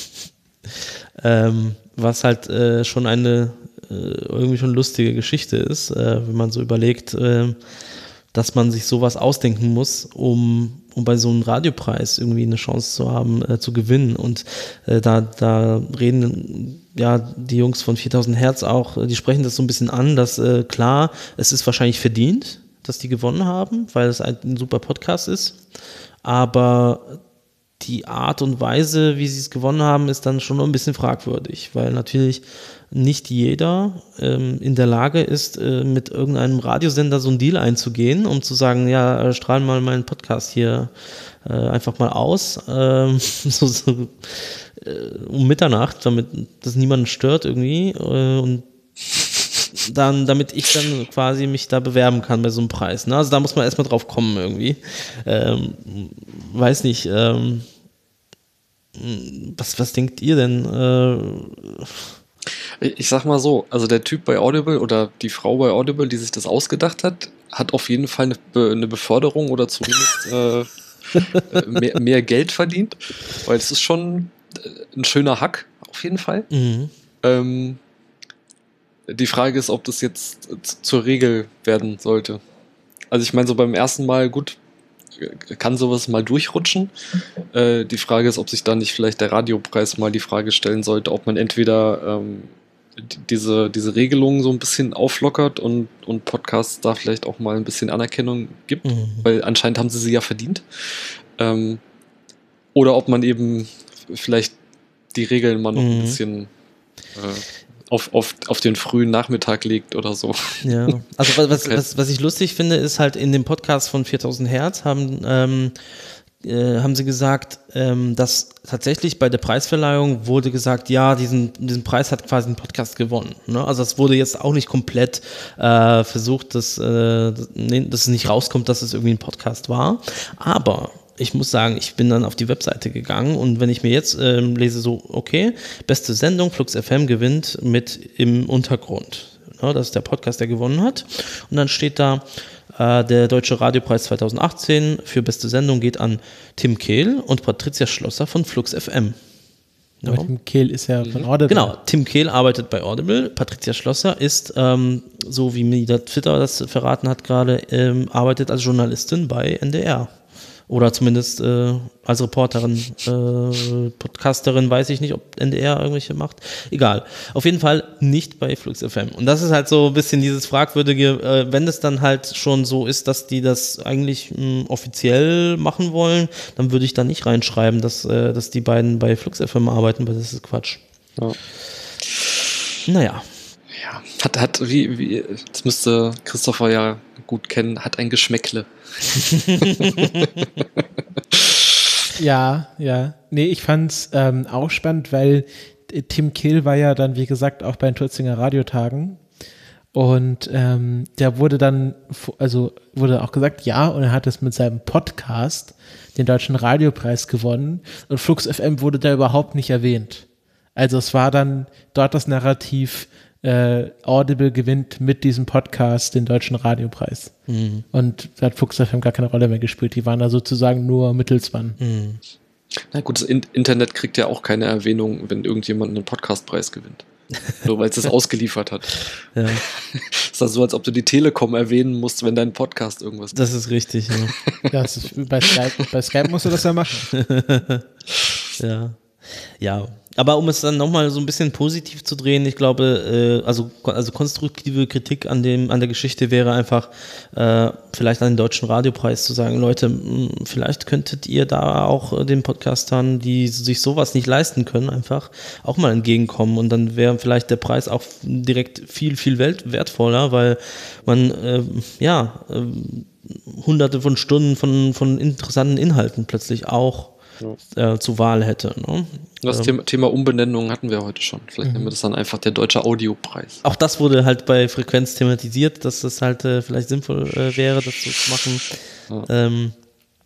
Was halt schon eine irgendwie schon lustige Geschichte ist, wenn man so überlegt, dass man sich sowas ausdenken muss, um bei so einem Radiopreis irgendwie eine Chance zu haben, zu gewinnen. Und da reden ja die Jungs von 4000 Hertz auch, die sprechen das so ein bisschen an, dass klar, es ist wahrscheinlich verdient, dass die gewonnen haben, weil es ein super Podcast ist. Aber die Art und Weise, wie sie es gewonnen haben, ist dann schon noch ein bisschen fragwürdig, weil natürlich nicht jeder in der Lage ist, mit irgendeinem Radiosender so einen Deal einzugehen, um zu sagen, ja, strahlen mal meinen Podcast hier einfach mal aus, um Mitternacht, damit das niemanden stört irgendwie und dann, damit ich dann quasi mich da bewerben kann bei so einem Preis. Ne? Also da muss man erstmal drauf kommen irgendwie. Weiß nicht, was denkt ihr denn? Ich sag mal so, also der Typ bei Audible oder die Frau bei Audible, die sich das ausgedacht hat, hat auf jeden Fall eine Beförderung oder zumindest mehr Geld verdient, weil es ist schon ein schöner Hack, auf jeden Fall. Mhm. Die Frage ist, ob das jetzt zur Regel werden sollte. Also ich meine, so beim ersten Mal, gut, kann sowas mal durchrutschen. Die Frage ist, ob sich da nicht vielleicht der Radiopreis mal die Frage stellen sollte, ob man entweder diese Regelungen so ein bisschen auflockert und Podcasts da vielleicht auch mal ein bisschen Anerkennung gibt, weil anscheinend haben sie ja verdient. Oder ob man eben vielleicht die Regeln mal noch ein bisschen auf den frühen Nachmittag legt oder so. Ja, also was ich lustig finde, ist halt in dem Podcast von 4000 Hertz haben sie gesagt, dass tatsächlich bei der Preisverleihung wurde gesagt, ja, diesen Preis hat quasi ein Podcast gewonnen. Ne? Also es wurde jetzt auch nicht komplett versucht, dass es nicht rauskommt, dass es irgendwie ein Podcast war. Aber ich muss sagen, ich bin dann auf die Webseite gegangen und wenn ich mir jetzt lese, so, okay, beste Sendung, Flux FM gewinnt mit im Untergrund. Ja, das ist der Podcast, der gewonnen hat. Und dann steht da, der Deutsche Radiopreis 2018 für beste Sendung geht an Tim Kehl und Patricia Schlosser von Flux FM. Ja. Tim Kehl ist ja von Audible. Genau, Tim Kehl arbeitet bei Audible. Patricia Schlosser ist, so wie mir der Twitter das verraten hat gerade, arbeitet als Journalistin bei NDR. Oder zumindest als Reporterin, Podcasterin, weiß ich nicht, ob NDR irgendwelche macht. Egal. Auf jeden Fall nicht bei Flux FM. Und das ist halt so ein bisschen dieses Fragwürdige, wenn es dann halt schon so ist, dass die das eigentlich offiziell machen wollen, dann würde ich da nicht reinschreiben, dass die beiden bei Flux FM arbeiten, weil das ist Quatsch. Ja. Naja. Ja, das müsste Christopher ja gut kennen, hat ein Geschmäckle. Ja. Nee, ich fand's auch spannend, weil Tim Kehl war ja dann, wie gesagt, auch bei den Tutzinger Radiotagen. Und der wurde dann, wurde auch gesagt, ja, und er hat es mit seinem Podcast den Deutschen Radiopreis gewonnen. Und Flux FM wurde da überhaupt nicht erwähnt. Also es war dann dort das Narrativ, Audible gewinnt mit diesem Podcast den Deutschen Radiopreis. Mhm. Und da hat Flux FM gar keine Rolle mehr gespielt. Die waren da sozusagen nur Mittelsmann. Mhm. Na gut, das Internet kriegt ja auch keine Erwähnung, wenn irgendjemand einen Podcastpreis gewinnt. Nur weil es das ausgeliefert hat. Ja. Das ist also so, als ob du die Telekom erwähnen musst, wenn dein Podcast irgendwas. Das ist richtig, ja. Ja, das ist bei Skype musst du das ja machen. Ja, aber um es dann nochmal so ein bisschen positiv zu drehen, ich glaube, also konstruktive Kritik an der Geschichte wäre einfach, vielleicht an den Deutschen Radiopreis zu sagen, Leute, vielleicht könntet ihr da auch den Podcastern, die sich sowas nicht leisten können, einfach auch mal entgegenkommen, und dann wäre vielleicht der Preis auch direkt viel, viel wertvoller, weil man, hunderte von Stunden von interessanten Inhalten plötzlich auch zur Wahl hätte. Ne? Das Thema Umbenennung hatten wir heute schon. Vielleicht nennen wir das dann einfach der Deutsche Audiopreis. Auch das wurde halt bei Frequenz thematisiert, dass das halt vielleicht sinnvoll wäre, das so zu machen.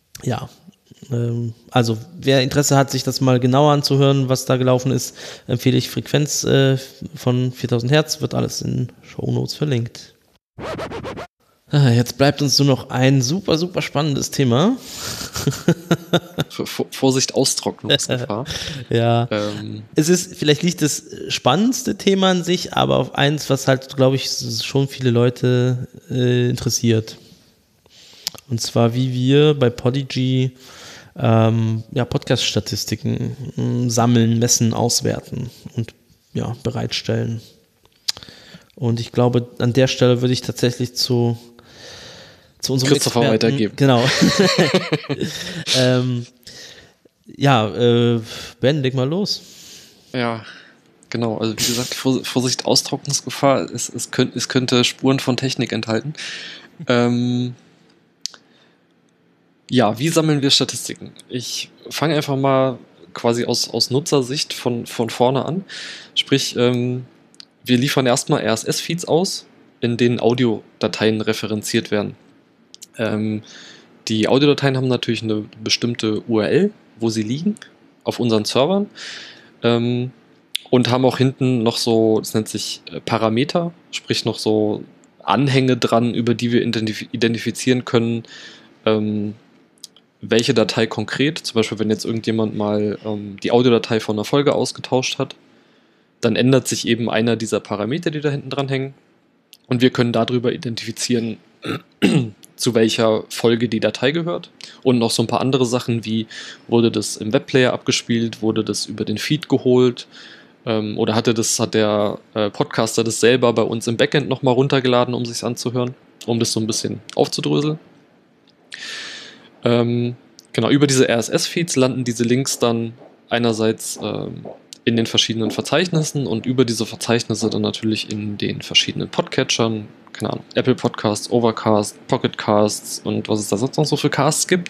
Also wer Interesse hat, sich das mal genauer anzuhören, was da gelaufen ist, empfehle ich Frequenz von 4000 Hertz, wird alles in Shownotes verlinkt. Jetzt bleibt uns nur noch ein super, super spannendes Thema. Vorsicht, Austrocknungsgefahr. Ja. Es ist vielleicht nicht das spannendste Thema an sich, aber auf eins, was halt, glaube ich, schon viele Leute interessiert. Und zwar, wie wir bei Podigy Podcast-Statistiken sammeln, messen, auswerten und bereitstellen. Und ich glaube, an der Stelle würde ich tatsächlich zu unserem Christopher weitergeben. Genau. Ben, leg mal los. Ja, genau. Also wie gesagt, Vorsicht, Austrocknungsgefahr. Es könnte Spuren von Technik enthalten. Wie sammeln wir Statistiken? Ich fange einfach mal quasi aus Nutzersicht von vorne an. Sprich, wir liefern erstmal RSS-Feeds aus, in denen Audiodateien referenziert werden. Die Audiodateien haben natürlich eine bestimmte URL, wo sie liegen, auf unseren Servern, und haben auch hinten noch so, das nennt sich Parameter, sprich noch so Anhänge dran, über die wir identifizieren können, welche Datei konkret, zum Beispiel wenn jetzt irgendjemand mal die Audiodatei von einer Folge ausgetauscht hat, dann ändert sich eben einer dieser Parameter, die da hinten dran hängen, und wir können darüber identifizieren, zu welcher Folge die Datei gehört, und noch so ein paar andere Sachen wie, wurde das im Webplayer abgespielt, wurde das über den Feed geholt, oder hat der Podcaster das selber bei uns im Backend nochmal runtergeladen, um sich anzuhören, um das so ein bisschen aufzudröseln. Genau, über diese RSS-Feeds landen diese Links dann einerseits in den verschiedenen Verzeichnissen und über diese Verzeichnisse dann natürlich in den verschiedenen Podcatchern, keine Ahnung, Apple Podcasts, Overcast, Pocket Casts und was es da sonst noch so für Casts gibt.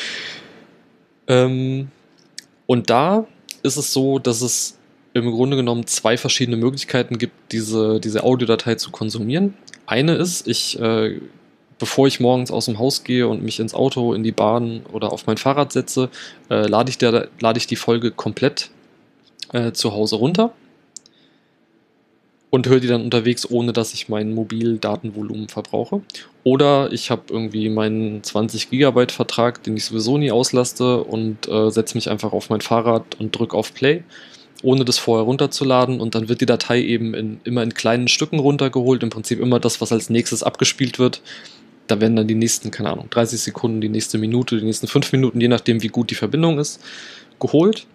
Und da ist es so, dass es im Grunde genommen zwei verschiedene Möglichkeiten gibt, diese Audiodatei zu konsumieren. Eine ist, bevor ich morgens aus dem Haus gehe und mich ins Auto, in die Bahn oder auf mein Fahrrad setze, lade ich die Folge komplett zu Hause runter und höre die dann unterwegs, ohne dass ich mein Mobildatenvolumen verbrauche. Oder ich habe irgendwie meinen 20 Gigabyte Vertrag, den ich sowieso nie auslaste, und setze mich einfach auf mein Fahrrad und drücke auf Play, ohne das vorher runterzuladen, und dann wird die Datei eben immer in kleinen Stücken runtergeholt, im Prinzip immer das, was als nächstes abgespielt wird. Da werden dann die nächsten, 30 Sekunden, die nächste Minute, die nächsten 5 Minuten, je nachdem wie gut die Verbindung ist, geholt.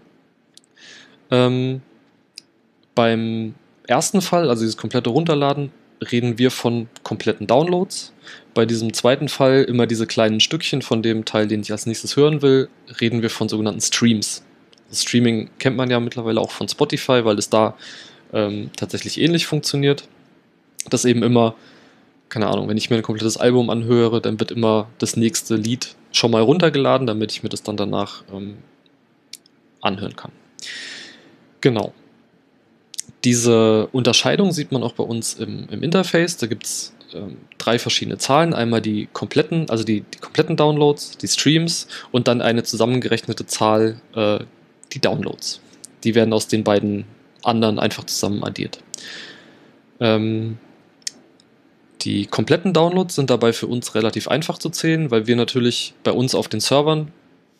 Beim ersten Fall, also dieses komplette Runterladen, reden wir von kompletten Downloads. Bei diesem zweiten Fall, immer diese kleinen Stückchen von dem Teil, den ich als nächstes hören will, reden wir von sogenannten Streams. Streaming kennt man ja mittlerweile auch von Spotify, weil es da tatsächlich ähnlich funktioniert. Dass eben immer, keine Ahnung, wenn ich mir ein komplettes Album anhöre, dann wird immer das nächste Lied schon mal runtergeladen, damit ich mir das dann danach anhören kann. Genau. Diese Unterscheidung sieht man auch bei uns im Interface. Da gibt es 3 verschiedene Zahlen. Einmal die kompletten Downloads, die Streams und dann eine zusammengerechnete Zahl, die Downloads. Die werden aus den beiden anderen einfach zusammen addiert. Die kompletten Downloads sind dabei für uns relativ einfach zu zählen, weil wir natürlich bei uns auf den Servern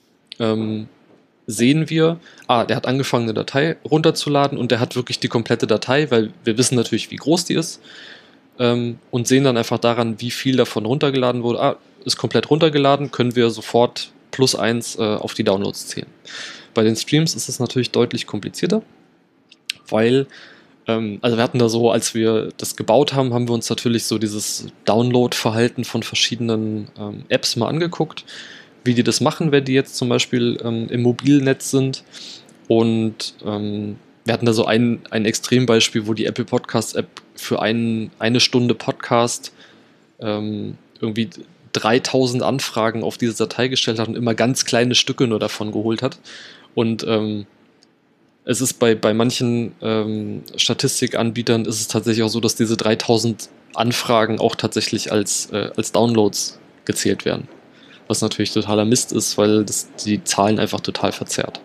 sehen wir, der hat angefangen, eine Datei runterzuladen und der hat wirklich die komplette Datei, weil wir wissen natürlich, wie groß die ist, und sehen dann einfach daran, wie viel davon runtergeladen wurde. Ist komplett runtergeladen, können wir sofort +1 auf die Downloads zählen. Bei den Streams ist es natürlich deutlich komplizierter, weil also wir hatten da so, als wir das gebaut haben, haben wir uns natürlich so dieses Download-Verhalten von verschiedenen Apps mal angeguckt, wie die das machen, wenn die jetzt zum Beispiel im Mobilnetz sind. Und wir hatten da so ein Extrembeispiel, wo die Apple Podcast App für eine Stunde Podcast irgendwie 3000 Anfragen auf diese Datei gestellt hat und immer ganz kleine Stücke nur davon geholt hat. Und es ist bei manchen Statistikanbietern ist es tatsächlich auch so, dass diese 3000 Anfragen auch tatsächlich als Downloads gezählt werden. Was natürlich totaler Mist ist, weil das die Zahlen einfach total verzerrt.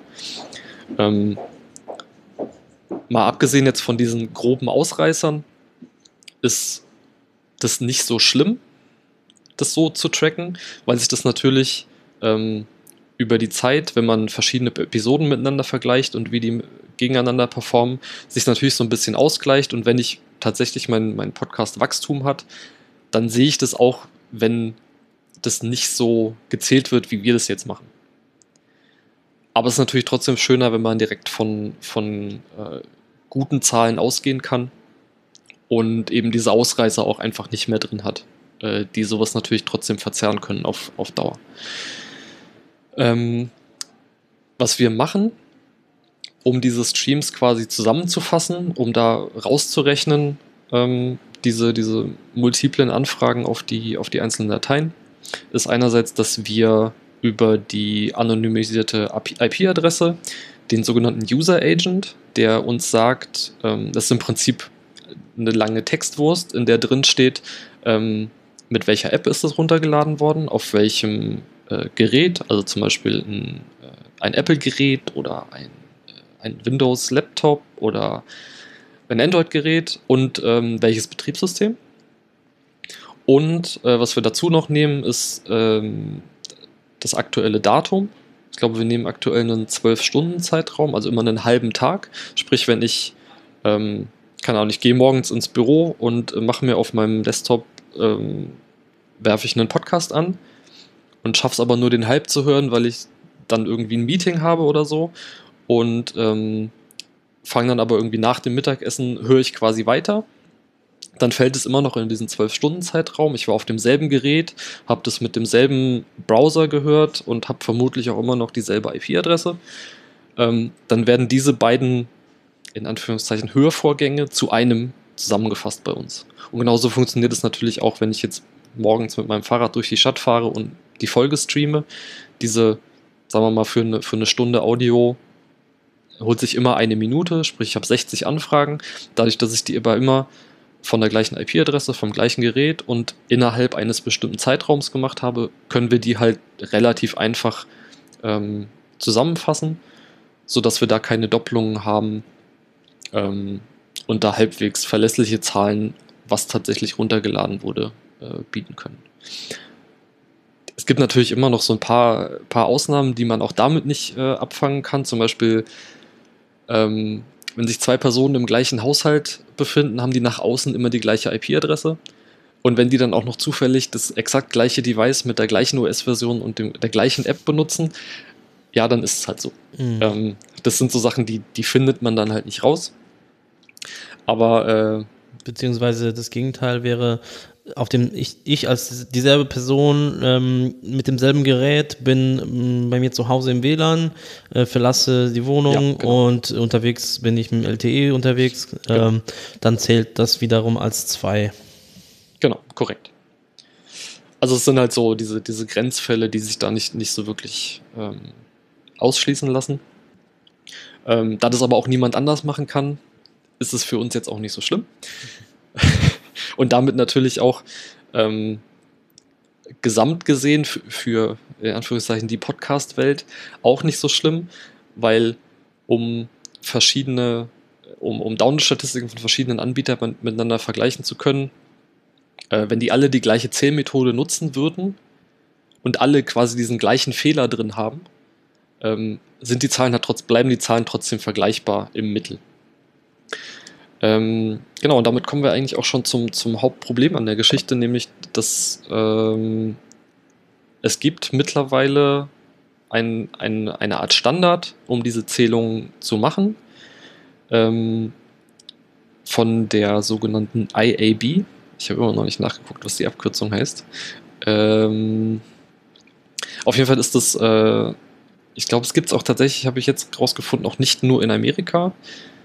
Mal abgesehen jetzt von diesen groben Ausreißern, ist das nicht so schlimm, das so zu tracken, weil sich das natürlich über die Zeit, wenn man verschiedene Episoden miteinander vergleicht und wie die gegeneinander performen, sich natürlich so ein bisschen ausgleicht. Und wenn ich tatsächlich mein Podcast Wachstum hat, dann sehe ich das auch, wenn das nicht so gezählt wird, wie wir das jetzt machen. Aber es ist natürlich trotzdem schöner, wenn man direkt von guten Zahlen ausgehen kann und eben diese Ausreißer auch einfach nicht mehr drin hat, die sowas natürlich trotzdem verzerren können auf Dauer. Was wir machen, um diese Streams quasi zusammenzufassen, um da rauszurechnen, diese multiplen Anfragen auf die einzelnen Dateien, ist einerseits, dass wir über die anonymisierte IP-Adresse den sogenannten User Agent, der uns sagt, das ist im Prinzip eine lange Textwurst, in der drin steht, mit welcher App ist das runtergeladen worden, auf welchem Gerät, also zum Beispiel ein Apple-Gerät oder ein Windows-Laptop oder ein Android-Gerät und welches Betriebssystem. Und was wir dazu noch nehmen, ist das aktuelle Datum. Ich glaube, wir nehmen aktuell einen 12-Stunden-Zeitraum, also immer einen halben Tag. Sprich, wenn ich, keine Ahnung, ich gehe morgens ins Büro und mache mir auf meinem Desktop, werfe ich einen Podcast an und schaffe es aber nur den halb zu hören, weil ich dann irgendwie ein Meeting habe oder so und fange dann aber irgendwie nach dem Mittagessen, höre ich quasi weiter. Dann fällt es immer noch in diesen 12-Stunden-Zeitraum. Ich war auf demselben Gerät, habe das mit demselben Browser gehört und habe vermutlich auch immer noch dieselbe IP-Adresse. Dann werden diese beiden, in Anführungszeichen, Hörvorgänge zu einem zusammengefasst bei uns. Und genauso funktioniert es natürlich auch, wenn ich jetzt morgens mit meinem Fahrrad durch die Stadt fahre und die Folge streame. Diese, sagen wir mal, für eine Stunde Audio holt sich immer 1 Minute, sprich ich habe 60 Anfragen. Dadurch, dass ich die aber immer von der gleichen IP-Adresse, vom gleichen Gerät und innerhalb eines bestimmten Zeitraums gemacht habe, können wir die halt relativ einfach zusammenfassen, sodass wir da keine Doppelungen haben und da halbwegs verlässliche Zahlen, was tatsächlich runtergeladen wurde, bieten können. Es gibt natürlich immer noch so ein paar Ausnahmen, die man auch damit nicht abfangen kann. Zum Beispiel, wenn sich 2 Personen im gleichen Haushalt befinden, haben die nach außen immer die gleiche IP-Adresse. Und wenn die dann auch noch zufällig das exakt gleiche Device mit der gleichen OS-Version und der gleichen App benutzen, ja, dann ist es halt so. Mhm. Das sind so Sachen, die findet man dann halt nicht raus. Aber beziehungsweise das Gegenteil wäre, ich als dieselbe Person mit demselben Gerät bin bei mir zu Hause im WLAN, verlasse die Wohnung und unterwegs bin ich mit dem LTE unterwegs, dann zählt das wiederum als 2. Genau, korrekt. Also es sind halt so diese Grenzfälle, die sich da nicht so wirklich ausschließen lassen. Da das aber auch niemand anders machen kann, ist es für uns jetzt auch nicht so schlimm. Und damit natürlich auch gesamt gesehen für in Anführungszeichen die Podcast-Welt auch nicht so schlimm, weil um Download-Statistiken von verschiedenen Anbietern miteinander vergleichen zu können, wenn die alle die gleiche Zählmethode nutzen würden und alle quasi diesen gleichen Fehler drin haben, bleiben die Zahlen trotzdem vergleichbar im Mittel. Genau, und damit kommen wir eigentlich auch schon zum Hauptproblem an der Geschichte, nämlich, dass es gibt mittlerweile eine Art Standard, um diese Zählung zu machen, von der sogenannten IAB. Ich habe immer noch nicht nachgeguckt, was die Abkürzung heißt. Auf jeden Fall ist das, ich glaube, es gibt es auch tatsächlich, habe ich jetzt rausgefunden, auch nicht nur in Amerika,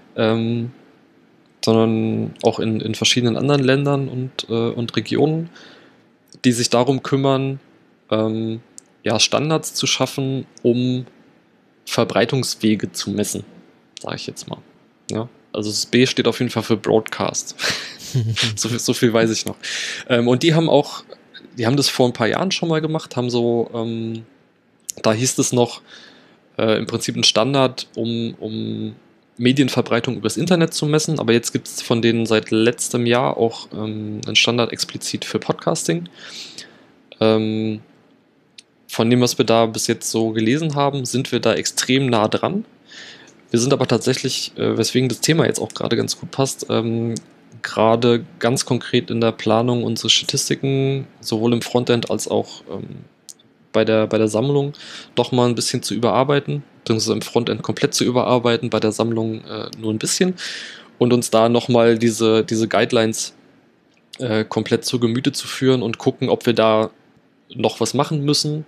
sondern auch in verschiedenen anderen Ländern und Regionen, die sich darum kümmern, Standards zu schaffen, um Verbreitungswege zu messen, sage ich jetzt mal. Ja? Also das B steht auf jeden Fall für Broadcast. so viel weiß ich noch. Und die haben das vor ein paar Jahren schon mal gemacht, haben so, da hieß es noch, im Prinzip ein Standard, um Medienverbreitung übers Internet zu messen, aber jetzt gibt es von denen seit letztem Jahr auch einen Standard explizit für Podcasting. Von dem, was wir da bis jetzt so gelesen haben, sind wir da extrem nah dran. Wir sind aber tatsächlich, weswegen das Thema jetzt auch gerade ganz gut passt, gerade ganz konkret in der Planung unsere Statistiken sowohl im Frontend als auch bei der Sammlung doch mal ein bisschen zu überarbeiten, beziehungsweise im Frontend komplett zu überarbeiten, bei der Sammlung nur ein bisschen und uns da nochmal diese Guidelines komplett zu Gemüte zu führen und gucken, ob wir da noch was machen müssen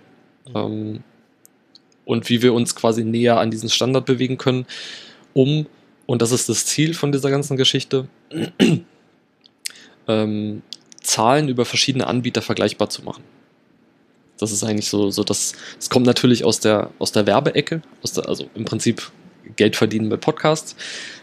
und wie wir uns quasi näher an diesen Standard bewegen können, und das ist das Ziel von dieser ganzen Geschichte, Zahlen über verschiedene Anbieter vergleichbar zu machen. Das ist eigentlich so das kommt natürlich aus der Werbeecke, also im Prinzip Geld verdienen mit Podcasts,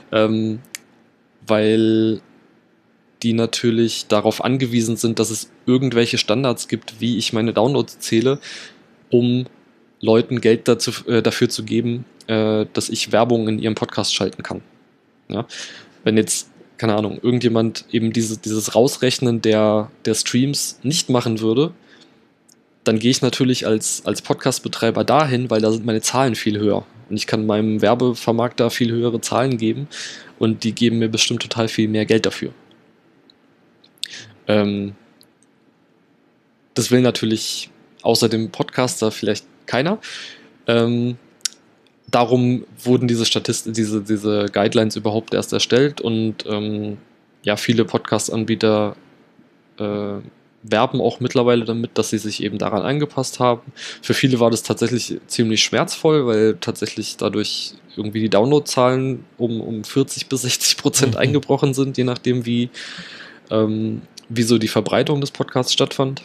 weil die natürlich darauf angewiesen sind, dass es irgendwelche Standards gibt, wie ich meine Downloads zähle, um Leuten Geld dafür zu geben, dass ich Werbung in ihrem Podcast schalten kann. Ja? Wenn jetzt, keine Ahnung, irgendjemand eben dieses Rausrechnen der Streams nicht machen würde, dann gehe ich natürlich als Podcast-Betreiber dahin, weil da sind meine Zahlen viel höher. Und ich kann meinem Werbevermarkter viel höhere Zahlen geben und die geben mir bestimmt total viel mehr Geld dafür. Das will natürlich außer dem Podcaster vielleicht keiner. Darum wurden diese Guidelines überhaupt erst erstellt und viele Podcast-Anbieter werben auch mittlerweile damit, dass sie sich eben daran angepasst haben. Für viele war das tatsächlich ziemlich schmerzvoll, weil tatsächlich dadurch irgendwie die Downloadzahlen um 40-60% eingebrochen sind, je nachdem wie so die Verbreitung des Podcasts stattfand.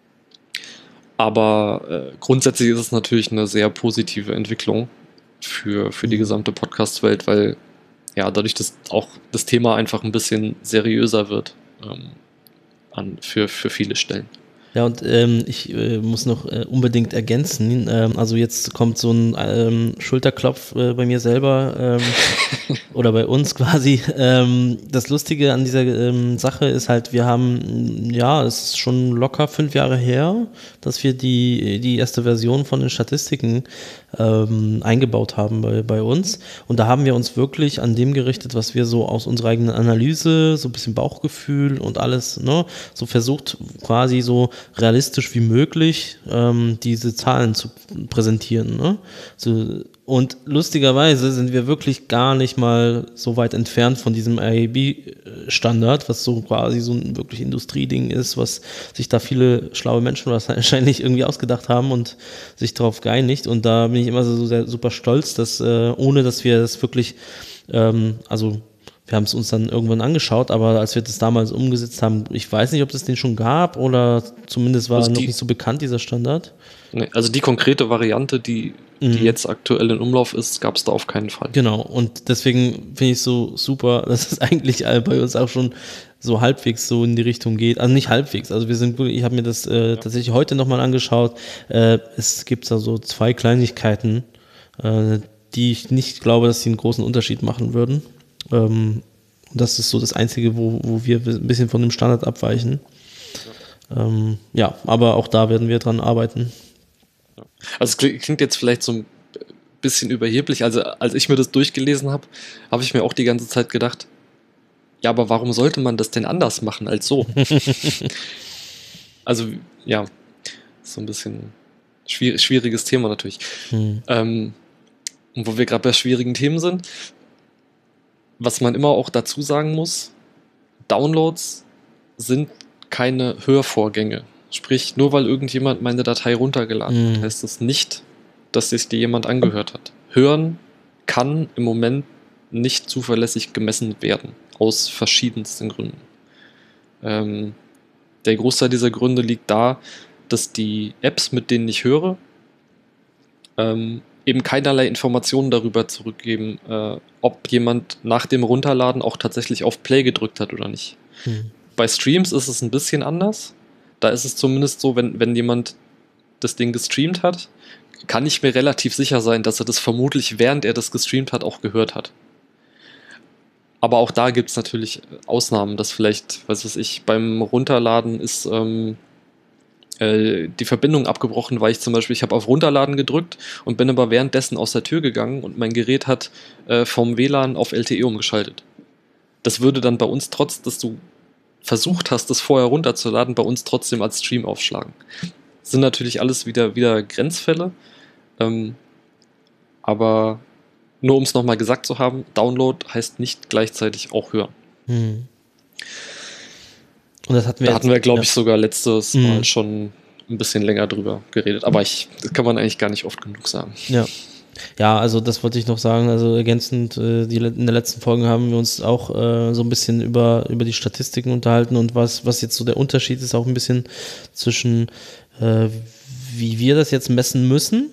Aber grundsätzlich ist es natürlich eine sehr positive Entwicklung für die gesamte Podcast-Welt, weil dadurch auch das Thema einfach ein bisschen seriöser wird für viele Stellen. Ja, und ich muss noch unbedingt ergänzen, also jetzt kommt so ein Schulterklopf bei mir selber oder bei uns quasi. Das Lustige an dieser Sache ist halt, wir haben, es ist schon locker 5 Jahre her, dass wir die erste Version von den Statistiken eingebaut haben bei uns. Und da haben wir uns wirklich an dem gerichtet, was wir so aus unserer eigenen Analyse, so ein bisschen Bauchgefühl und alles, ne, so versucht quasi so realistisch wie möglich diese Zahlen zu präsentieren. Ne? So, und lustigerweise sind wir wirklich gar nicht mal so weit entfernt von diesem RAB-Standard, was so quasi so ein wirklich Industrieding ist, was sich da viele schlaue Menschen wahrscheinlich irgendwie ausgedacht haben und sich darauf geeinigt. Und da bin ich immer so sehr, super stolz, dass ohne dass wir das wirklich, also wir haben es uns dann irgendwann angeschaut, aber als wir das damals umgesetzt haben, ich weiß nicht, ob es den schon gab oder zumindest war noch nicht so bekannt, dieser Standard. Nee, also die konkrete Variante, die jetzt aktuell in Umlauf ist, gab es da auf keinen Fall. Genau, und deswegen finde ich es so super, dass es eigentlich bei uns auch schon so halbwegs so in die Richtung geht. Also nicht halbwegs, also ich habe mir das tatsächlich heute nochmal angeschaut. Es gibt da so 2 Kleinigkeiten, die ich nicht glaube, dass sie einen großen Unterschied machen würden. Das ist so das Einzige, wo wir ein bisschen von dem Standard abweichen. Ja, aber auch da werden wir dran arbeiten. Also es klingt jetzt vielleicht so ein bisschen überheblich. Also als ich mir das durchgelesen habe, habe ich mir auch die ganze Zeit gedacht, ja, aber warum sollte man das denn anders machen als so? Also ja, so ein bisschen schwieriges Thema natürlich. Und wo wir gerade bei schwierigen Themen sind, was man immer auch dazu sagen muss, Downloads sind keine Hörvorgänge. Sprich, nur weil irgendjemand meine Datei runtergeladen hat, heißt das nicht, dass sich dir jemand angehört hat. Hören kann im Moment nicht zuverlässig gemessen werden, aus verschiedensten Gründen. Der Großteil dieser Gründe liegt da, dass die Apps, mit denen ich höre, eben keinerlei Informationen darüber zurückgeben, ob jemand nach dem Runterladen auch tatsächlich auf Play gedrückt hat oder nicht. Bei Streams ist es ein bisschen anders. Da ist es zumindest so, wenn jemand das Ding gestreamt hat, kann ich mir relativ sicher sein, dass er das vermutlich, während er das gestreamt hat, auch gehört hat. Aber auch da gibt es natürlich Ausnahmen, dass vielleicht, was weiß ich, beim Runterladen ist die Verbindung abgebrochen, weil ich habe auf Runterladen gedrückt und bin aber währenddessen aus der Tür gegangen und mein Gerät hat vom WLAN auf LTE umgeschaltet. Das würde dann bei uns, trotz dass du versucht hast, das vorher runterzuladen, bei uns trotzdem als Stream aufschlagen. Das sind natürlich alles wieder Grenzfälle, aber nur um es nochmal gesagt zu haben, Download heißt nicht gleichzeitig auch hören. Und das hatten wir, glaube ich, sogar letztes Mal schon ein bisschen länger drüber geredet. Aber das kann man eigentlich gar nicht oft genug sagen. Ja, also das wollte ich noch sagen. Also ergänzend, in der letzten Folge haben wir uns auch so ein bisschen über die Statistiken unterhalten und was jetzt so der Unterschied ist, auch ein bisschen zwischen wie wir das jetzt messen müssen.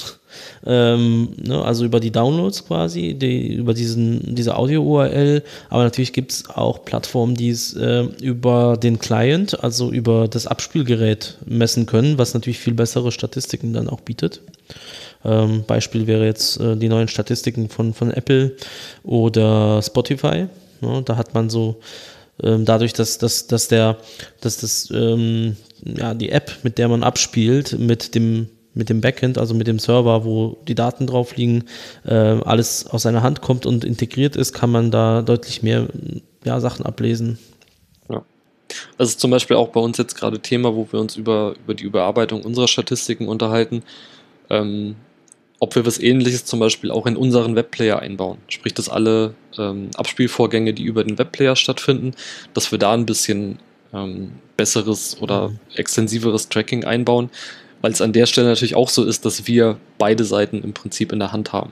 Also über die Downloads quasi, über diese Audio-URL, aber natürlich gibt es auch Plattformen, die es über den Client, also über das Abspielgerät messen können, was natürlich viel bessere Statistiken dann auch bietet. Beispiel wäre jetzt die neuen Statistiken von Apple oder Spotify. Da hat man so dadurch, dass die App, mit der man abspielt, mit dem Backend, also mit dem Server, wo die Daten drauf liegen, alles aus seiner Hand kommt und integriert ist, kann man da deutlich mehr Sachen ablesen. Ja. Das ist zum Beispiel auch bei uns jetzt gerade Thema, wo wir uns über die Überarbeitung unserer Statistiken unterhalten, ob wir was Ähnliches zum Beispiel auch in unseren Webplayer einbauen. Sprich, dass alle Abspielvorgänge, die über den Webplayer stattfinden, dass wir da ein bisschen besseres oder extensiveres Tracking einbauen, weil es an der Stelle natürlich auch so ist, dass wir beide Seiten im Prinzip in der Hand haben.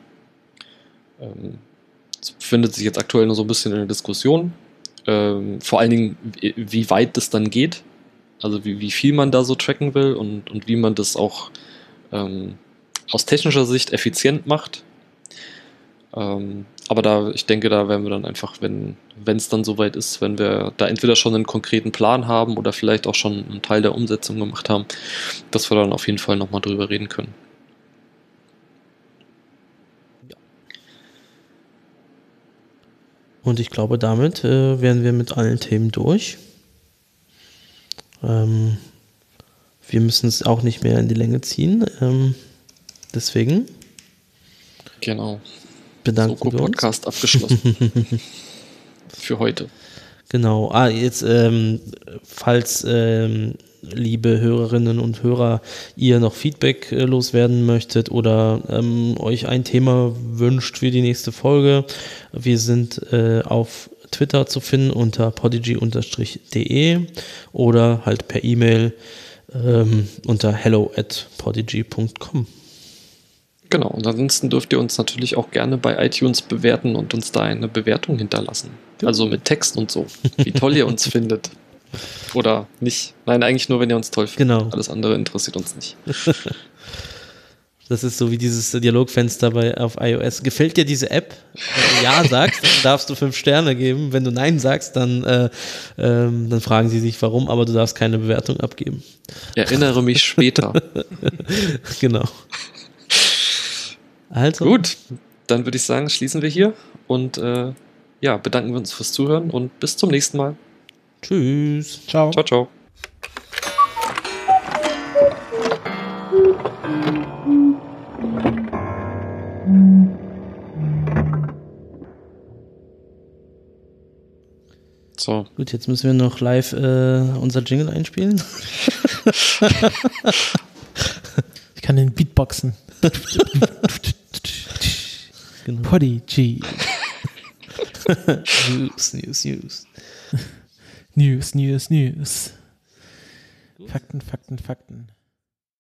Es befindet sich jetzt aktuell noch so ein bisschen in der Diskussion, vor allen Dingen, wie weit das dann geht, also wie viel man da so tracken will und wie man das auch aus technischer Sicht effizient macht. Aber ich denke, da werden wir dann einfach, wenn es dann soweit ist, wenn wir da entweder schon einen konkreten Plan haben oder vielleicht auch schon einen Teil der Umsetzung gemacht haben, dass wir dann auf jeden Fall nochmal drüber reden können. Und ich glaube, damit wären wir mit allen Themen durch. Wir müssen es auch nicht mehr in die Länge ziehen. Deswegen. Genau. Bedanken wir uns. Podcast abgeschlossen. Für heute. Genau. Jetzt, falls liebe Hörerinnen und Hörer, ihr noch Feedback loswerden möchtet oder euch ein Thema wünscht für die nächste Folge. Wir sind auf Twitter zu finden unter podigy_de oder halt per E-Mail unter hello@podigy.com. Genau, und ansonsten dürft ihr uns natürlich auch gerne bei iTunes bewerten und uns da eine Bewertung hinterlassen. Also mit Text und so, wie toll ihr uns findet. Oder nicht. Nein, eigentlich nur, wenn ihr uns toll findet. Genau. Alles andere interessiert uns nicht. Das ist so wie dieses Dialogfenster auf iOS. Gefällt dir diese App? Wenn du Ja sagst, dann darfst du 5 Sterne geben. Wenn du Nein sagst, dann fragen sie sich, warum, aber du darfst keine Bewertung abgeben. Erinnere mich später. Genau. Also. Gut, dann würde ich sagen, schließen wir hier und bedanken wir uns fürs Zuhören und bis zum nächsten Mal. Tschüss. Ciao. Ciao, ciao. So. Gut, jetzt müssen wir noch live unser Jingle einspielen. Ich kann den Beatboxen. Genau. Podigy. News. News. Fakten.